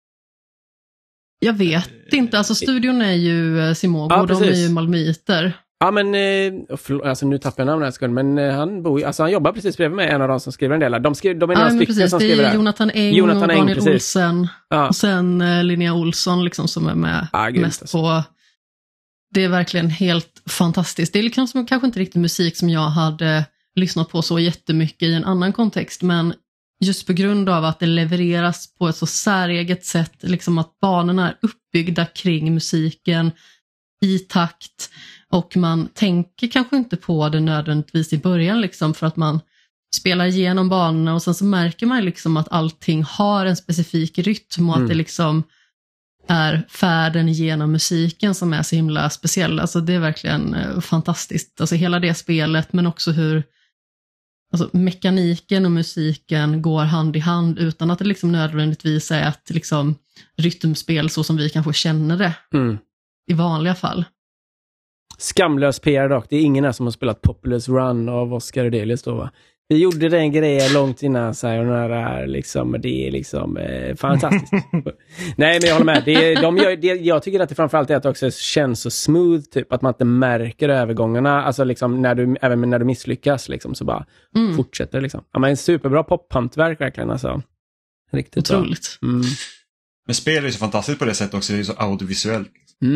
Jag vet inte, alltså studion är ju Simogo, Ja, de är ju malmöiter. Ja, men alltså nu tappar jag namnet här skuld, men han jobbar precis bredvid mig, en av de som skriver en del. De är några stycken precis, som det skriver är där. Jonathan Eng och Daniel precis. Olsen. Ja. Och sen Linnea Olsson liksom, som är med mest alltså. på. Det är verkligen helt fantastiskt. Det är liksom kanske inte riktigt musik som jag hade lyssnat på så jättemycket i en annan kontext, men just på grund av att det levereras på ett så säreget sätt, liksom att banorna är uppbyggda kring musiken i takt, och man tänker kanske inte på det nödvändigtvis i början liksom, för att man spelar igenom banorna och sen så märker man liksom att allting har en specifik rytm och att det liksom är färden genom musiken som är så himla speciell. Alltså det är verkligen fantastiskt. Alltså hela det spelet, men också hur alltså mekaniken och musiken går hand i hand utan att det liksom nödvändigtvis är ett liksom rytmspel så som vi kanske känner det i vanliga fall. Skamlös PR dock. Det är ingen här som har spelat Populous Run av Oscar Udelius då, va? Vi gjorde den grejen långt innan Sayonara liksom, det är liksom fantastiskt. Nej, men jag håller med. Jag tycker att det framförallt är att det också känns så smooth, typ att man inte märker övergångarna, alltså liksom även när du misslyckas liksom, så bara fortsätter liksom. Ja, men en superbra pophantverk verkligen alltså. Riktigt otroligt. Men spel är ju så fantastiskt på det sättet också, det är ju så audiovisuellt.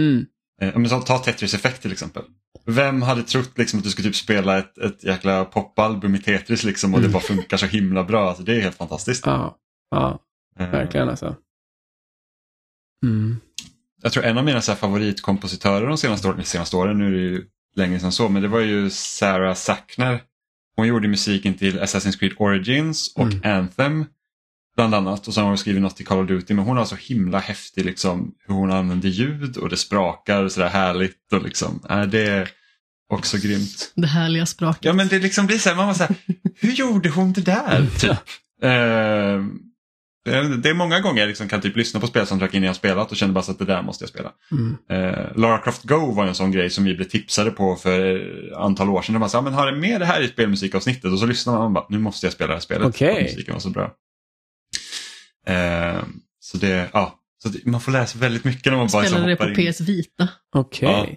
Ta Tetris Effect till exempel. Vem hade trott liksom att du skulle typ spela ett jäkla popalbum i Tetris liksom, och det bara funkar så himla bra. Alltså, det är helt fantastiskt. Ja, verkligen alltså. Jag tror en av mina så här favoritkompositörer de senaste åren, nu är det ju länge sedan så, men det var ju Sarah Sackner. Hon gjorde musiken till Assassin's Creed Origins och Anthem bland annat, och sen har hon skrivit något till Call of Duty, men hon har så himla häftig liksom, hur hon använder ljud och det sprakar så där härligt och liksom, det är också grymt. Det härliga spraket. Ja, men det liksom blir så här, man var så här, hur gjorde hon det där? Typ. Det är många gånger jag liksom kan typ lyssna på spelsoundtrack innan jag spelat och känner bara så att det där måste jag spela. Lara Croft Go var en sån grej som vi blev tipsade på för antal år sedan. Man sa, men har det med det här i spelmusikavsnittet? Och så lyssnar man och bara, nu måste jag spela det här spelet. Okay. Musiken var så bra. Så det, man får läsa väldigt mycket när man bara spelar det på in. PS Vita. Okej.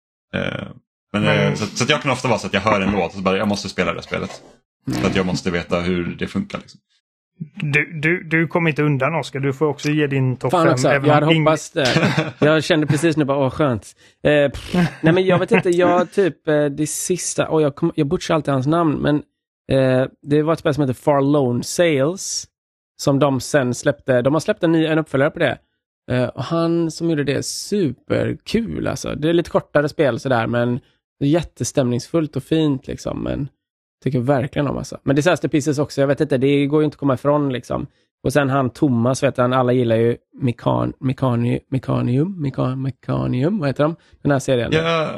Så att jag kan ofta vara så att jag hör en låt och så bara, jag måste spela det spelet. För att jag måste veta hur det funkar liksom. Du kommer inte undan, Oskar. Du får också ge din topp 5. Jag hade hoppats det. Jag kände precis nu bara, skönt. Nej, men jag vet inte, jag typ det sista, jag butchar alltid hans namn, men det var ett spel som heter Far Lone Sales som de sen släppte. De har släppt en uppföljare på det. Och han som gjorde det superkul alltså. Det är lite kortare spel sådär, men jättestämningsfullt och fint liksom. Men tycker verkligen om alltså. Men Disaster Pieces också, jag vet inte, det går ju inte att komma ifrån liksom. Och sen han Thomas, vet han, alla gillar ju Mekanium, vad heter de? Den här serien.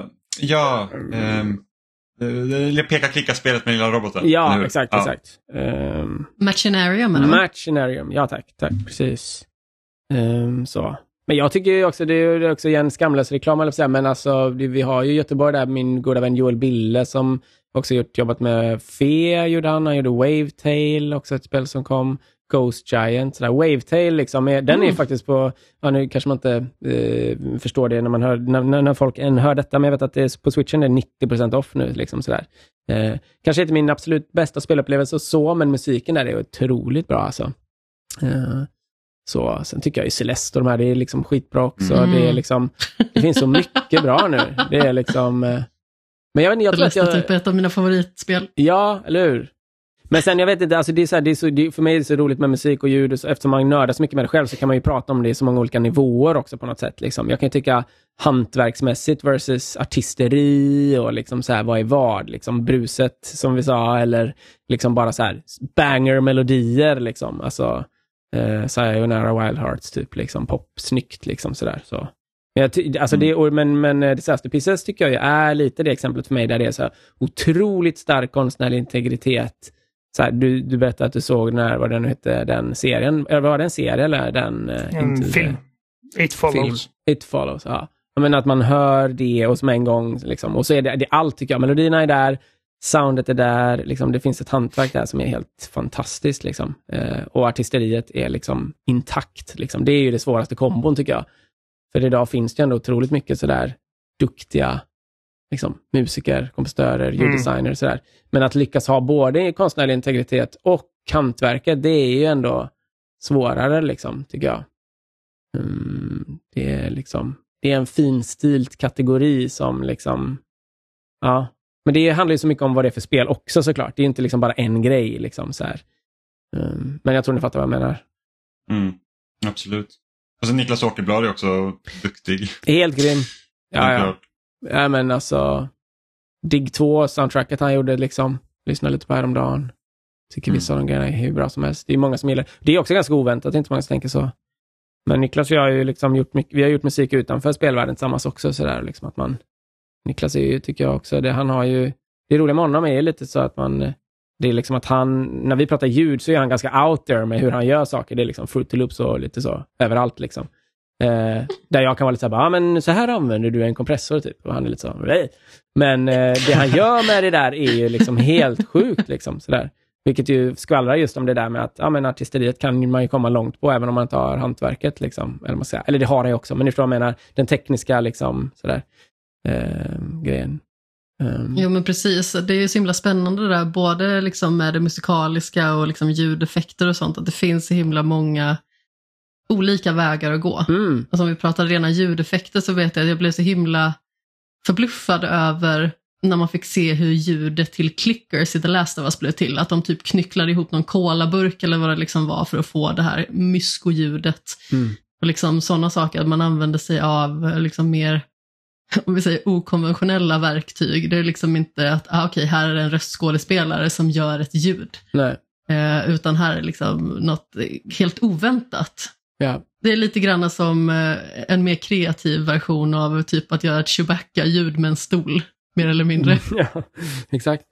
Det peka-klicka-spelet med lilla roboten. Ja, exakt. Machinarium, eller? Machinarium, ja tack, precis. Så. Men jag tycker ju också, det är också en skamlös reklam, eller så, men alltså, vi har ju i Göteborg där min goda vän Joel Bille som också jobbat med Fe, han gjorde Wavetail, också ett spel som kom, Ghost Giant, sådär. Wavetail liksom, den är faktiskt på, nu kanske man inte förstår det när man hör, när folk än hör detta, men jag vet att det är, på Switchen är 90% off nu liksom sådär. Kanske inte min absolut bästa spelupplevelse och så, men musiken där är otroligt bra alltså. Så sen tycker jag ju Celeste och de här, det är liksom skitbra också. Det är liksom, det finns så mycket bra nu. Det är liksom, men jag tror att typ ett av mina favoritspel. Ja, eller hur? Men sen jag vet inte, alltså det är så här, för mig är det så roligt med musik och ljud, och så, eftersom man nördar så mycket med det själv så kan man ju prata om det i så många olika nivåer också på något sätt liksom. Jag kan ju tycka hantverksmässigt versus artisteri och liksom så här, vad är vad liksom, bruset som vi sa, eller liksom bara så här banger-melodier liksom, alltså Sayonara Wild Hearts typ liksom, pop snyggt liksom sådär så. Men alltså men Disaster Pieces tycker jag är lite det exemplet för mig där det är så här otroligt stark konstnärlig integritet. Så här, du berättade att du såg vad den hette, den serien, eller var det en serie eller den en film? It Follows. It Follows, ja. Men att man hör det och som en gång liksom, och så är det allt tycker jag, melodierna är där, soundet är där, liksom, det finns ett hantverk där som är helt fantastiskt liksom. Och artisteriet är liksom intakt liksom. Det är ju det svåraste kombon tycker jag. För idag finns det ändå otroligt mycket sådär duktiga liksom, musiker, kompositörer, ljuddesigners sådär. Men att lyckas ha både konstnärlig integritet och hantverket, det är ju ändå svårare liksom, tycker jag. Det är liksom, det är en finstilt kategori som liksom, ja. Men det handlar ju så mycket om vad det är för spel också såklart. Det är inte liksom bara en grej liksom så här. Men jag tror ni fattar vad jag menar. Absolut. Och sen Niklas Åkerblad är också duktig. Helt grym. Ja. Ja, men alltså Dig 2 soundtracket han gjorde liksom, lyssnade lite på häromdagen. Tycker vissa av de grejerna är hur bra som helst. Det är många som gillar. Det är också ganska oväntat, inte många som tänker så. Men Niklas och jag har ju liksom vi har gjort musik utanför spelvärlden tillsammans också sådär liksom, att man, Niklas är ju, tycker jag också, han har ju, det roliga med honom är lite så att man, det är liksom att han, när vi pratar ljud så är han ganska out there med hur han gör saker. Det är liksom Fruity Loops och lite så överallt liksom. Där jag kan vara lite så här, men så här använder du en kompressor typ. Och han är lite så, nej. Men det han gör med det där är ju liksom helt sjukt liksom sådär. Vilket ju skvallrar just om det där med att men artisteriet kan man ju komma långt på även om man inte har hantverket liksom. Eller, man säger. Eller det har han ju också, men ni förstår vad jag menar. Den tekniska liksom sådär grejen. Jo men precis, det är ju så himla spännande det där, både liksom med det musikaliska och liksom ljudeffekter och sånt, att det finns så himla många olika vägar att gå. Alltså om vi pratar rena ljudeffekter så vet jag att jag blev så himla förbluffad över när man fick se hur ljudet till Clickers i The Last of Us blev till, att de typ knycklade ihop någon kolaburk eller vad det liksom var för att få det här mysko-ljudet. Och liksom sådana saker, att man använder sig av liksom mer, om vi säger okonventionella verktyg. Det är liksom inte att okej, här är en röstskådespelare som gör ett ljud. Nej. Utan här är liksom något helt oväntat. Ja. Det är lite grann som en mer kreativ version av typ att göra ett Chewbacca-ljud med en stol, mer eller mindre. Ja, exakt.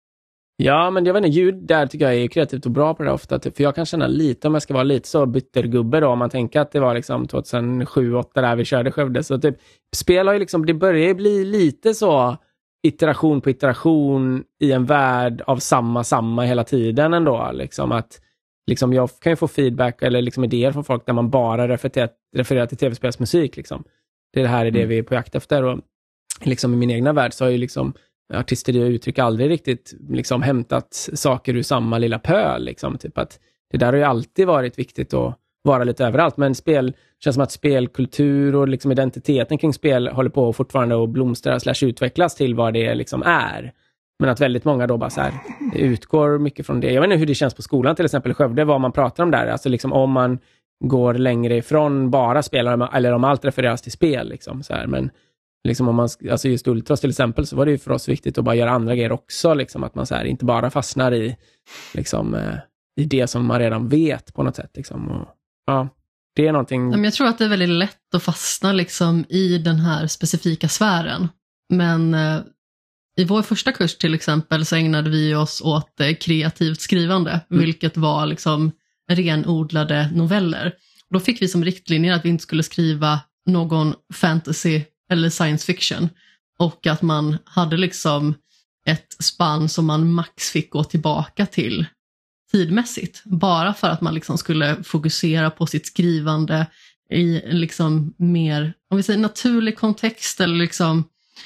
Ja, men jag vet inte, ljud där tycker jag är kreativt och bra på det ofta. Typ, för jag kan känna lite, om jag ska vara lite så byttergubbe då, om man tänker att det var liksom 2007-2008 där vi körde Skövde. Så typ, spel har ju liksom, det börjar ju bli lite så iteration på iteration i en värld av samma hela tiden ändå. Liksom att liksom, jag kan ju få feedback eller liksom idéer från folk där man bara refererar till tv-spelsmusik. Liksom. Det här är det vi är på jakt efter. Och liksom i min egna värld så har ju liksom artisteri och uttryck aldrig riktigt liksom hämtat saker ur samma lilla pöl. Liksom. Typ att det där har ju alltid varit viktigt att vara lite överallt. Men spel känns som att spelkultur och liksom identiteten kring spel håller på fortfarande att blomstra / utvecklas till vad det liksom är. Men att väldigt många då bara så här utgår mycket från det. Jag vet inte hur det känns på skolan till exempel i Skövde, vad man pratar om där. Alltså liksom om man går längre ifrån bara spelare, eller om allt refereras till spel liksom, så här. Men liksom om man, alltså just Ultras till exempel, så var det ju för oss viktigt att bara göra andra grejer också liksom, att man så här inte bara fastnar i liksom i det som man redan vet på något sätt liksom. Och, ja, det är någonting. Men jag tror att det är väldigt lätt att fastna liksom i den här specifika sfären, men i vår första kurs till exempel så ägnade vi oss åt kreativt skrivande, vilket var liksom renodlade noveller. Då fick vi som riktlinjer att vi inte skulle skriva någon fantasy eller science fiction, och att man hade liksom ett spann som man max fick gå tillbaka till tidmässigt, bara för att man liksom skulle fokusera på sitt skrivande i en liksom mer, om vi säger naturlig kontext, eller liksom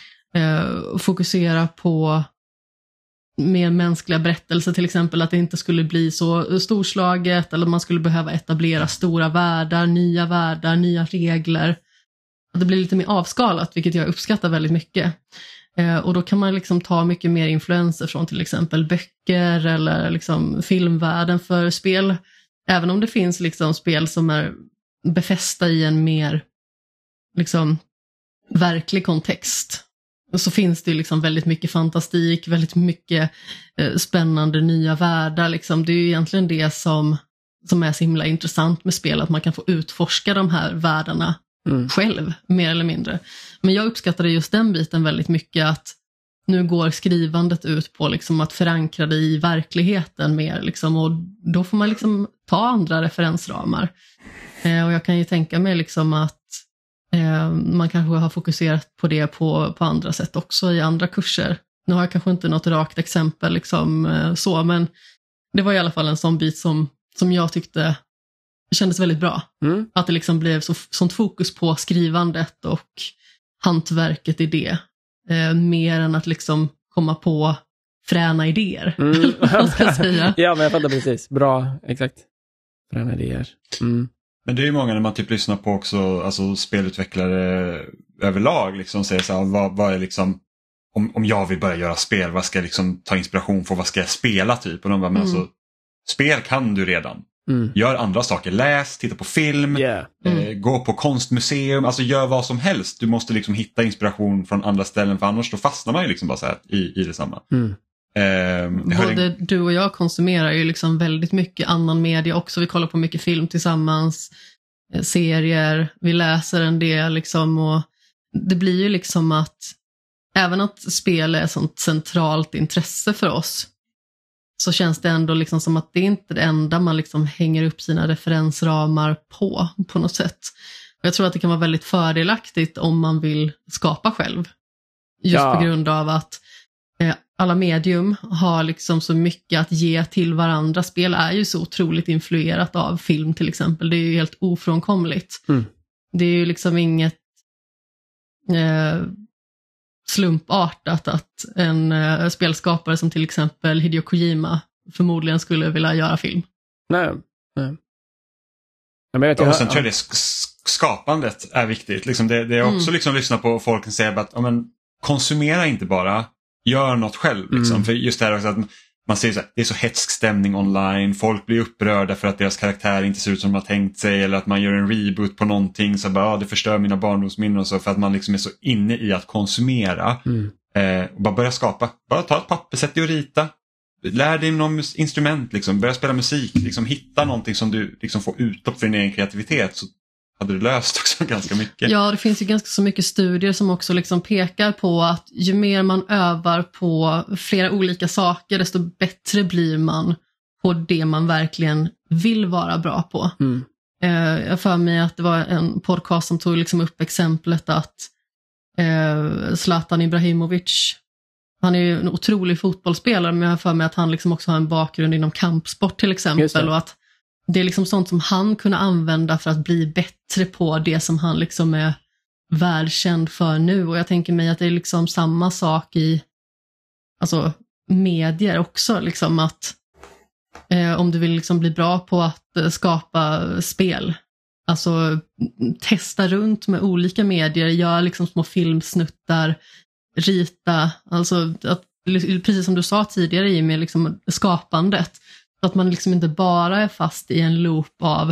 fokusera på mer mänskliga berättelser, till exempel att det inte skulle bli så storslaget, eller man skulle behöva etablera stora världar, nya regler. Det blir lite mer avskalat, vilket jag uppskattar väldigt mycket. Och då kan man liksom ta mycket mer influenser från till exempel böcker eller liksom filmvärlden för spel. Även om det finns liksom spel som är befästa i en mer liksom verklig kontext, så finns det liksom väldigt mycket fantastik, väldigt mycket spännande nya världar. Liksom. Det är ju egentligen det som är så himla intressant med spel, att man kan få utforska de här världarna själv, mer eller mindre. Men jag uppskattade just den biten väldigt mycket, att nu går skrivandet ut på liksom att förankra det i verkligheten mer, liksom, och då får man liksom ta andra referensramar. Och jag kan ju tänka mig liksom att man kanske har fokuserat på det på andra sätt också i andra kurser. Nu har jag kanske inte något rakt exempel liksom, så, men det var i alla fall en sån bit som jag tyckte kändes väldigt bra. Att det liksom blev sånt fokus på skrivandet och hantverket i det, mer än att liksom komma på fräna idéer. Vad ska jag säga? Ja, men jag fattar precis. Bra, exakt. Fräna idéer. Men det är ju många när man typ lyssnar på också, alltså spelutvecklare överlag liksom, säger så här, vad är liksom, om jag vill börja göra spel, vad ska jag liksom ta inspiration för, vad ska jag spela typ? Och de bara, men alltså, spel kan du redan. Gör andra saker, läs, titta på film, gå på konstmuseum, alltså gör vad som helst. Du måste liksom hitta inspiration från andra ställen, för annars då fastnar man ju liksom bara så här i detsamma. Både du och jag konsumerar ju liksom väldigt mycket annan media också. Vi kollar på mycket film tillsammans, serier, vi läser en del liksom, och det blir ju liksom att även att spel är ett sånt centralt intresse för oss, så känns det ändå liksom som att det inte är det enda man liksom hänger upp sina referensramar på något sätt. Och jag tror att det kan vara väldigt fördelaktigt om man vill skapa själv. Just på grund av att alla medium har liksom så mycket att ge till varandra. Spel är ju så otroligt influerat av film till exempel. Det är ju helt ofrånkomligt. Det är ju liksom inget slumpartat att en spelskapare som till exempel Hideo Kojima förmodligen skulle vilja göra film. Nej. Men och sen tror jag det skapandet är viktigt. Liksom det är också liksom lyssna på folk som säger att konsumera inte bara, gör något själv. Liksom. För just det här också att man säger så här, det är så hetsk stämning online, folk blir upprörda för att deras karaktär inte ser ut som de har tänkt sig, eller att man gör en reboot på någonting så bara, det förstör mina barndomsminnen och så, för att man liksom är så inne i att konsumera. Och bara börja skapa, bara ta ett papper, sätt dig och rita, lär dig något instrument, liksom, börja spela musik, liksom, hitta någonting som du liksom får utlopp för din egen kreativitet, så hade du löst också ganska mycket. Ja, det finns ju ganska så mycket studier som också liksom pekar på att ju mer man övar på flera olika saker, desto bättre blir man på det man verkligen vill vara bra på. Jag för mig att det var en podcast som tog liksom upp exemplet att Zlatan Ibrahimovic, han är ju en otrolig fotbollsspelare, men jag för mig att han liksom också har en bakgrund inom kampsport till exempel, och att det är liksom sånt som han kunde använda för att bli bättre på det som han liksom är världskänd för nu. Och jag tänker mig att det är liksom samma sak i alltså medier också, liksom att om du vill liksom bli bra på att skapa spel, alltså testa runt med olika medier, gör liksom små filmsnuttar, rita, alltså att, precis som du sa tidigare i med liksom skapandet, att man liksom inte bara är fast i en loop av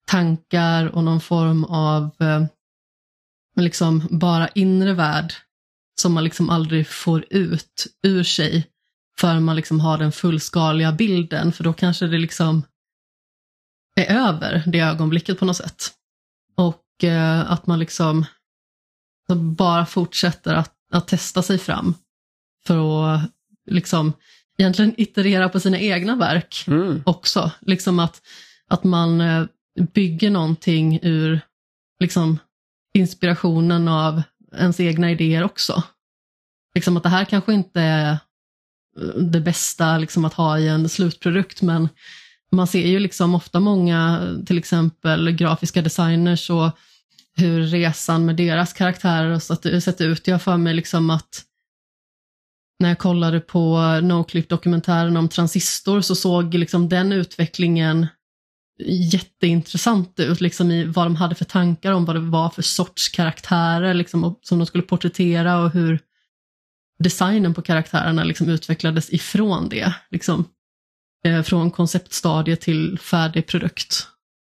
tankar och någon form av liksom bara inre värld som man liksom aldrig får ut ur sig för man liksom har den fullskaliga bilden, för då kanske det liksom är över det ögonblicket på något sätt. Och att man liksom bara fortsätter att testa sig fram för att liksom egentligen iterera på sina egna verk också. Liksom att man bygger någonting ur liksom inspirationen av ens egna idéer också. Liksom att det här kanske inte är det bästa liksom att ha i en slutprodukt, men man ser ju liksom ofta många till exempel grafiska designers och hur resan med deras karaktärer har sett ut. Jag för mig liksom att när jag kollade på Noclip-dokumentären om Transistor så såg liksom den utvecklingen jätteintressant ut liksom i vad de hade för tankar om vad det var för sorts karaktärer liksom, som de skulle porträttera och hur designen på karaktärerna liksom utvecklades ifrån det liksom, från konceptstadie till färdig produkt.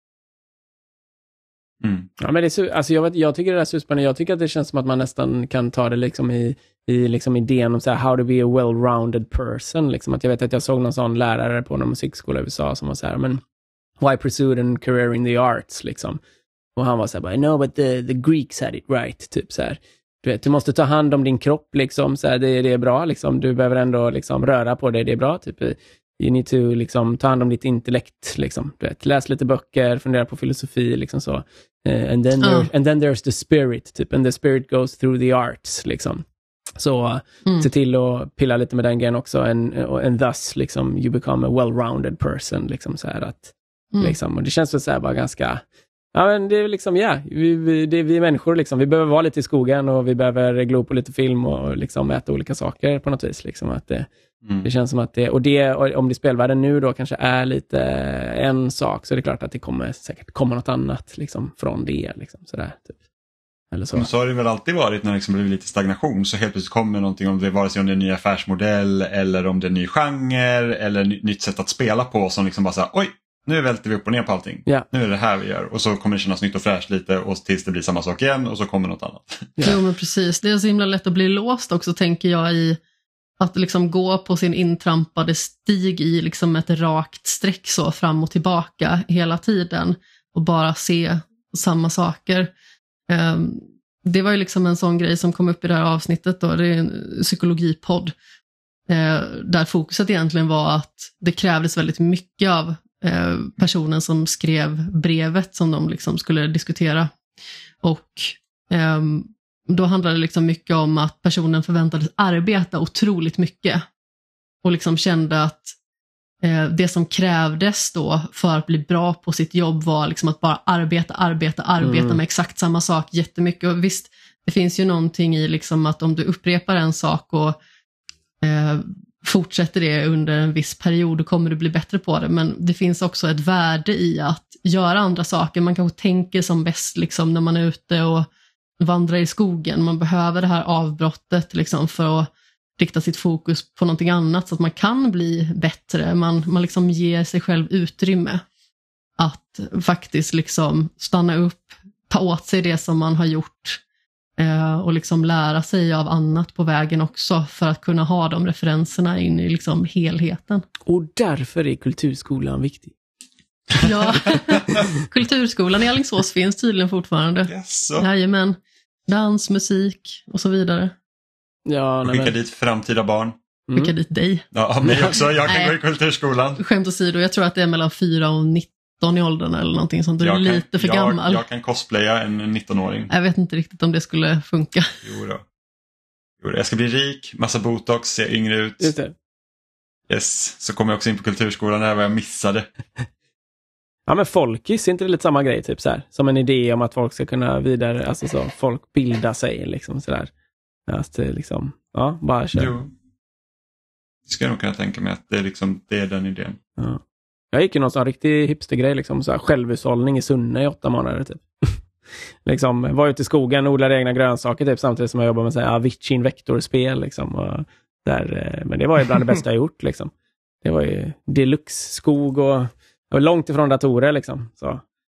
Ja, men det är alltså jag tycker det är så spännande. Jag tycker att det känns som att man nästan kan ta det liksom i liksom idén om så här, how to be a well-rounded person liksom. Att jag vet att jag såg någon sån lärare på någon musikskola i USA som var så här, men why pursue a career in the arts liksom. Och han var så här, no but the Greeks had it right, typ så här. Du vet, du måste ta hand om din kropp liksom, så här, det är bra liksom. Du behöver ändå liksom röra på dig, det är bra typ. You need to liksom ta hand om ditt intellekt liksom. Du vet, läs lite böcker, fundera på filosofi liksom så. And then there's the spirit typ, and the spirit goes through the arts liksom. Så se till att pilla lite med den grejen också, and thus liksom you become a well-rounded person liksom så här att liksom, och det känns så här bara ganska, ja men det är liksom, vi är människor liksom, vi behöver vara lite i skogen och vi behöver glo på lite film och liksom äta olika saker på något vis liksom, att det känns som att och om det spelvärlden nu då kanske är lite en sak, så är det klart att det kommer säkert komma något annat liksom från det liksom sådär typ. Eller så. Men så har det väl alltid varit när det liksom blivit lite stagnation, så helt plötsligt kommer någonting, om det vare sig om det är en ny affärsmodell eller om det är en ny genre eller nytt sätt att spela på, som liksom bara så här, oj, nu välter vi upp och ner på allting. Ja. Nu är det här vi gör. Och så kommer det kännas nytt och fräscht lite, och tills det blir samma sak igen och så kommer något annat. Ja. Jo men precis, det är så himla lätt att bli låst också, tänker jag, i att liksom gå på sin intrampade stig i liksom ett rakt streck så fram och tillbaka hela tiden och bara se samma saker. Det var ju liksom en sån grej som kom upp i det här avsnittet då, det är en psykologipodd där fokuset egentligen var att det krävdes väldigt mycket av personen som skrev brevet som de liksom skulle diskutera, och då handlade det liksom mycket om att personen förväntades arbeta otroligt mycket och liksom kände att det som krävdes då för att bli bra på sitt jobb var liksom att bara arbeta med exakt samma sak jättemycket. Och visst, det finns ju någonting i liksom att om du upprepar en sak och fortsätter det under en viss period, då kommer du bli bättre på det. Men det finns också ett värde i att göra andra saker. Man kanske tänker som bäst liksom när man är ute och vandrar i skogen. Man behöver det här avbrottet liksom för att rikta sitt fokus på någonting annat så att man kan bli bättre. Man liksom ger sig själv utrymme att faktiskt liksom stanna upp, ta åt sig det som man har gjort och liksom lära sig av annat på vägen också, för att kunna ha de referenserna in i liksom helheten. Och därför är kulturskolan viktig. Ja, kulturskolan i Alingsås finns tydligen fortfarande. Yes, jajamän, dans, musik och så vidare. Ja, skicka dit framtida barn. Skicka dit dig. Ja, mig också. Jag kan gå i kulturskolan. Skämt åsido, jag tror att det är mellan 4 och 19 i åldern eller någonting sånt. Du är lite för gammal. Jag kan cosplaya en 19-åring. Jag vet inte riktigt om det skulle funka. Jo då. Jag ska bli rik, massa botox, se yngre ut. Just det. Yes, så kommer jag också in på kulturskolan, där vad jag missade. Ja, men folkis, är inte det lite samma grej typ så här? Som en idé om att folk ska kunna vidare, alltså så, folk bilda sig liksom sådär. Alltså, liksom, ja, bara kör. Jo. Det ska jag nog kunna tänka mig att det är, liksom, det är den idén. Ja. Jag gick ju någon sån riktig hipstergrej, liksom, så här, självhushållning i Sunne i 8 månader typ. Liksom, var ute i skogen och odlade egna grönsaker typ, samtidigt som jag jobbade med så här, Avicii vektorspel liksom, och där, men det var ju bland det bästa jag gjort liksom. Det var ju deluxe skog och långt ifrån datorer liksom. Så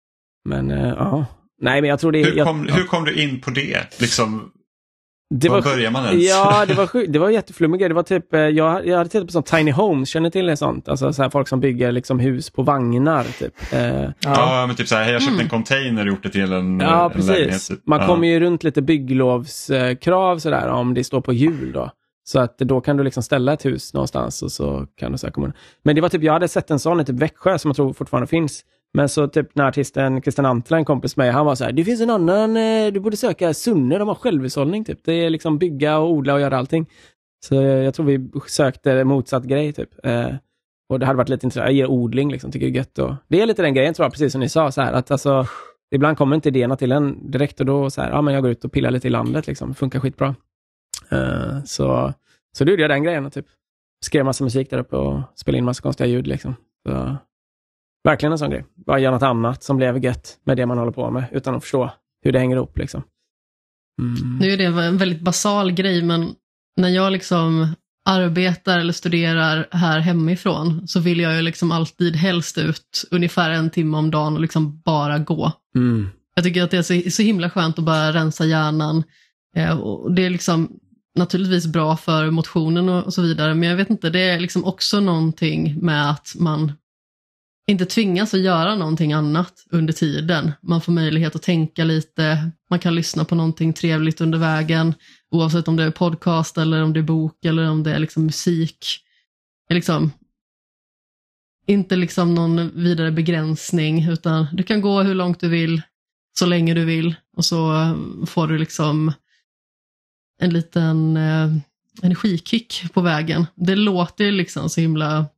Men ja. Nej, men jag tror det... Hur kom du in på det? Liksom, det var börjar man ens? Ja, det var jätteflummigt. Det var typ, jag hade tittat på sånt tiny homes, känner till det sånt? Alltså så här, folk som bygger liksom hus på vagnar typ. Ja, men typ så här, jag köpte en container och gjort det till en precis. lägenhet. Typ. Man kommer ju runt lite bygglovskrav sådär om det står på hjul då. Så att då kan du liksom ställa ett hus någonstans och så kan du så här komma. Men det var typ, jag hade sett en sån i typ Växjö som jag tror fortfarande finns. Men så typ när artisten Christian Antla, en kompis med, han var så här: det finns en annan, du borde söka Sunne, de har självhushållning typ. Det är liksom bygga och odla och göra allting. Så jag tror vi sökte motsatt grej typ. Och det hade varit lite intressant. Jag ger odling liksom, tycker jag är gött. Och det är lite den grejen tror jag, precis som ni sa så här, att alltså ibland kommer inte idéerna till en direkt och då så här, ja men jag går ut och pillar lite i landet liksom. Det funkar skitbra. Så då gjorde jag den grejen och typ skrev massa musik där uppe och spelade in massa konstiga ljud liksom. Så verkligen en sån grej. Bara göra något annat som blev gött med det man håller på med utan att förstå hur det hänger ihop liksom. Nu är det en väldigt basal grej, men när jag liksom arbetar eller studerar här hemifrån så vill jag ju liksom alltid helst ut ungefär 1 timme om dagen och liksom bara gå. Jag tycker att det är så himla skönt att bara rensa hjärnan. Och det är liksom naturligtvis bra för motionen och så vidare, men jag vet inte, det är liksom också någonting med att man inte tvingas att göra någonting annat under tiden. Man får möjlighet att tänka lite, man kan lyssna på någonting trevligt under vägen, oavsett om det är podcast eller om det är bok eller om det är liksom musik. Det är liksom inte liksom någon vidare begränsning, utan du kan gå hur långt du vill, så länge du vill, och så får du liksom en liten energikick på vägen. Det låter liksom så himla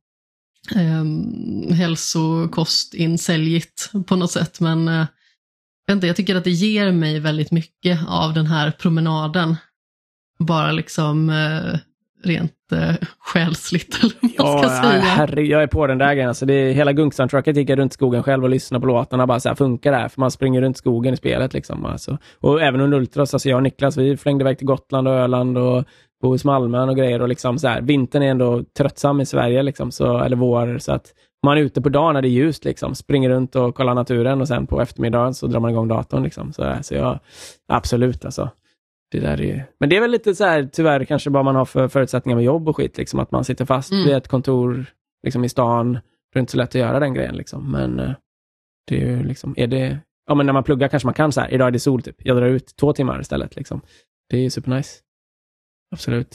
hälsokostinsäljigt på något sätt, men jag tycker att det ger mig väldigt mycket av den här promenaden, bara liksom rent själsligt eller vad man ska säga. Herre, jag är på den där grejen, alltså det är hela Gunk-soundtracket, gick runt skogen själv och lyssnar på låtarna, bara så här funkar det här, för man springer runt skogen i spelet liksom, alltså. Och även under Ultras, alltså jag och Niklas, vi flängde iväg till Gotland och Öland och hos Malmön och grejer, och liksom så här, vintern är ändå tröttsam i Sverige liksom, så, eller vår, så att man är ute på dagen när det är ljust liksom, springer runt och kollar naturen och sen på eftermiddagen så drar man igång datorn liksom, så jag absolut alltså. Det där är, men det är väl lite så här, tyvärr kanske bara man har för förutsättningar med jobb och skit liksom, att man sitter fast vid ett kontor liksom i stan, det är inte så lätt att göra den grejen liksom, men det är ju liksom, är det, ja men när man pluggar kanske man kan så här, idag är det sol typ, jag drar ut 2 timmar istället liksom, det är ju supernice. Absolut.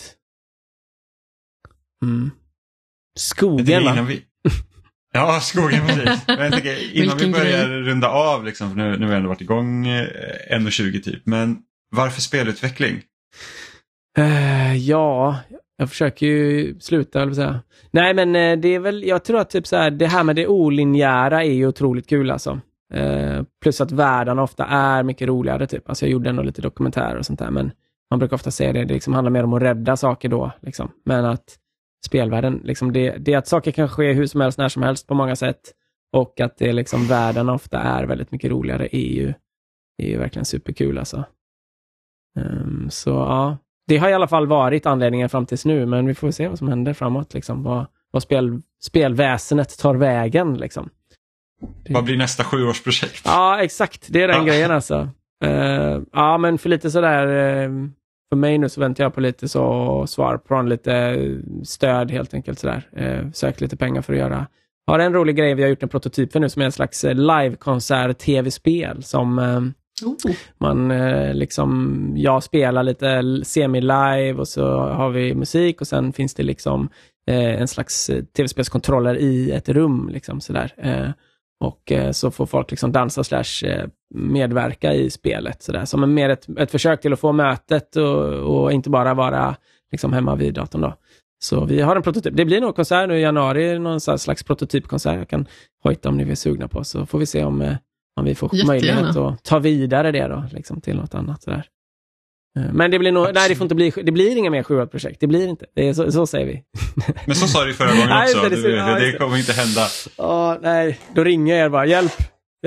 Skogen va? Ja, skogen precis. Men jag tänker, innan vi börjar runda av liksom, för nu har vi ändå varit igång 1:20 typ, men varför spelutveckling? Ja, jag försöker ju sluta, eller säga. Nej, men det är väl, jag tror att typ så här, det här med det olinjära är ju otroligt kul alltså. Plus att världarna ofta är mycket roligare typ. Alltså jag gjorde ändå lite dokumentärer och sånt där, men man brukar ofta säga det liksom handlar mer om att rädda saker då liksom. Men att spelvärlden liksom, det är att saker kan ske hur som helst, när som helst på många sätt, och att det liksom världarna ofta är väldigt mycket roligare är ju verkligen superkul alltså. Så ja, det har i alla fall varit anledningen fram tills nu, men vi får se vad som händer framåt liksom, vad spelväsendet tar vägen liksom. Vad blir nästa 7-årsprojekt? Ja, exakt, det är den grejen alltså. Ja, men för lite sådär för mig nu så väntar jag på lite så svar på lite stöd helt enkelt sådär. Sökt lite pengar för att göra. Har en rolig grej vi har gjort en prototyp för nu som är en slags livekonsert tv-spel som man liksom, jag spelar lite semi-live och så har vi musik och sen finns det liksom en slags tv-spelskontroller i ett rum liksom sådär. Och så får folk liksom dansa / medverka i spelet sådär. Som en mer ett försök till att få mötet och inte bara vara liksom hemma vid datorn då. Så vi har en prototyp. Det blir nog konsert nu i januari, någon slags prototypkonsert jag kan hojta om ni vill sugna på. Så får vi se om vi får möjlighet att ta vidare det då liksom till något annat sådär. Men det blir nog, nej det får inte bli, det blir inga mer 7-årsprojekt, det blir inte, det är så säger vi. Men så sa du förra gången också, det kommer inte hända. Nej, då ringer jag bara, hjälp.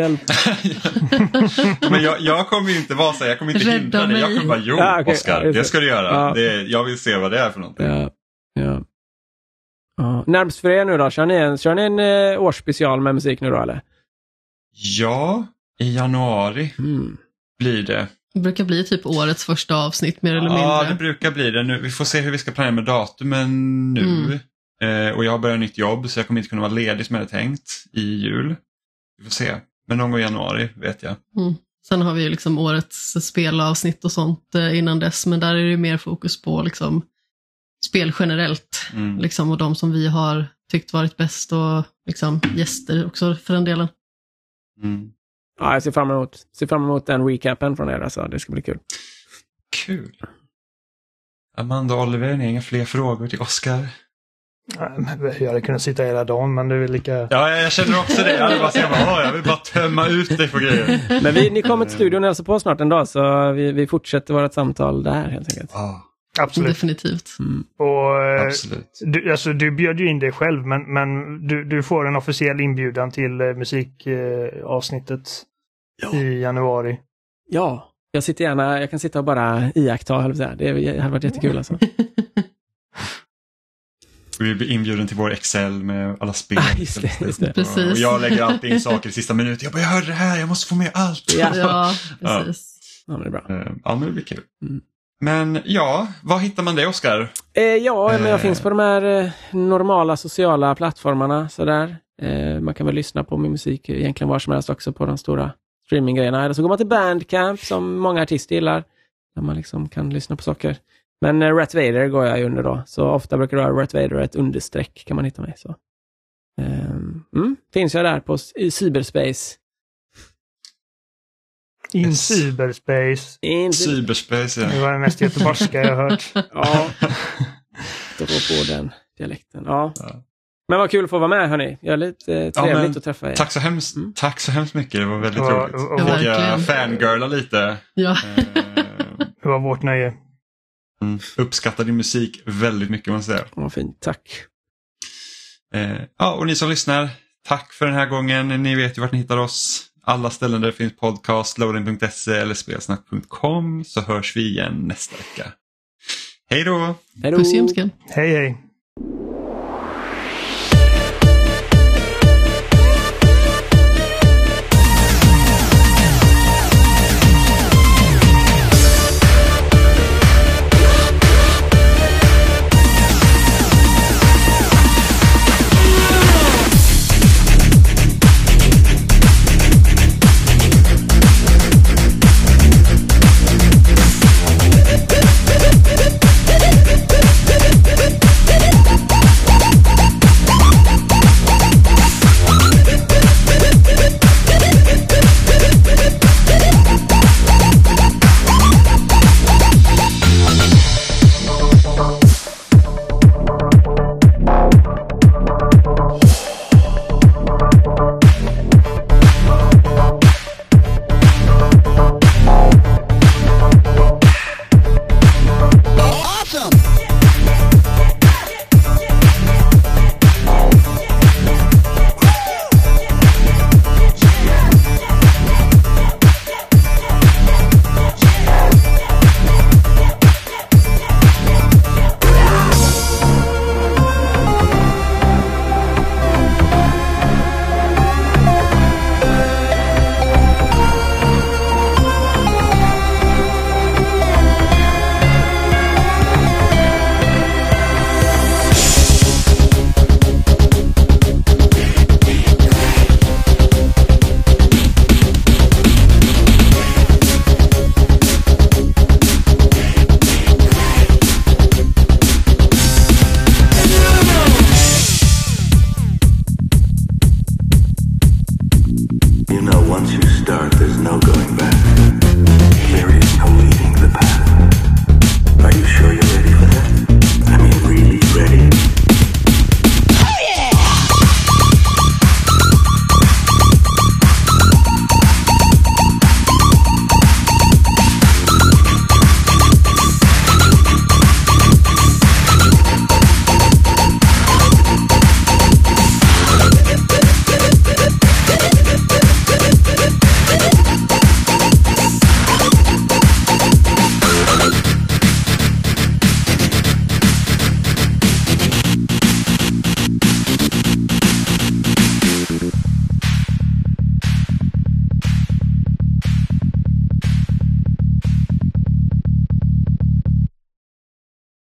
Men jag kommer ju inte vara så, jag kommer inte hindra dig, jag kommer bara, okay, Oskar, det ska du göra, jag vill se vad det är för någonting. Närmast för er nu då, kör ni en årsspecial med musik nu då eller? Ja, I januari blir det. Det brukar bli typ årets första avsnitt mer eller mindre. Ja, det brukar bli det. Nu, vi får se hur vi ska planera med datumen nu. Och jag har börjat nytt jobb så jag kommer inte kunna vara ledig som jag hade tänkt i jul. Vi får se. Men någon gång i januari vet jag. Sen har vi ju liksom årets spelavsnitt och sånt innan dess. Men där är det ju mer fokus på liksom spel generellt. Liksom, och de som vi har tyckt varit bäst och liksom gäster också för den delen. Ja, jag ser fram emot den recapen från er. Alltså. Det ska bli kul. Kul. Amanda och Oliver, ni har inga fler frågor till Oscar? Jag hade kunnat sitta hela dagen, men det är väl lika... Ja, jag känner också det. Jag vill bara tömma ut dig på grejer. Men ni kommer till studion och hälsar på snart en dag, så vi fortsätter vårt samtal där helt enkelt. Absolut. Definitivt. Och absolut. Du bjöd ju in dig själv, men du får en officiell inbjudan till musikavsnittet i januari. Ja, jag kan sitta och bara iaktta. Det hade varit jättekul alltså. Vi blir inbjuden till vår Excel med alla spel. Just det. Precis. Och jag lägger alltid in saker i sista minuten. Jag hörde det här, jag måste få med allt. Ja, precis. Ja, men det är bra. Ja, men det blir kul. Men ja, var hittar man det, Oscar? Men jag finns på de här normala sociala plattformarna. Sådär. Man kan väl lyssna på min musik egentligen var som helst också på de stora streaminggrejerna. Eller så går man till Bandcamp som många artister gillar. Där man liksom kan lyssna på saker. Men Rat Vader går jag under då. Så ofta brukar det vara Rat Vader ett understreck kan man hitta mig. Så. Finns jag där på i cyberspace. Cyberspace. Cyberspace, ja. Det var det mest göteborgska jag har hört. Ja. Då på den dialekten. Ja. Men vad kul att få vara med, hörni. Jag är lite trevligt att träffa er. Tack så hemskt mycket. Det var väldigt roligt. Fick jag fangirla lite. Ja. Det var vårt nöje. Uppskattar din musik väldigt mycket, måste jag säga. Vad fint, tack. Och ni som lyssnar, tack för den här gången. Ni vet ju vart ni hittar oss. Alla ställen där det finns podcast, loading.se eller spelsnack.com, så hörs vi igen nästa vecka. Hej då! Puss i ömskan. Hej hej!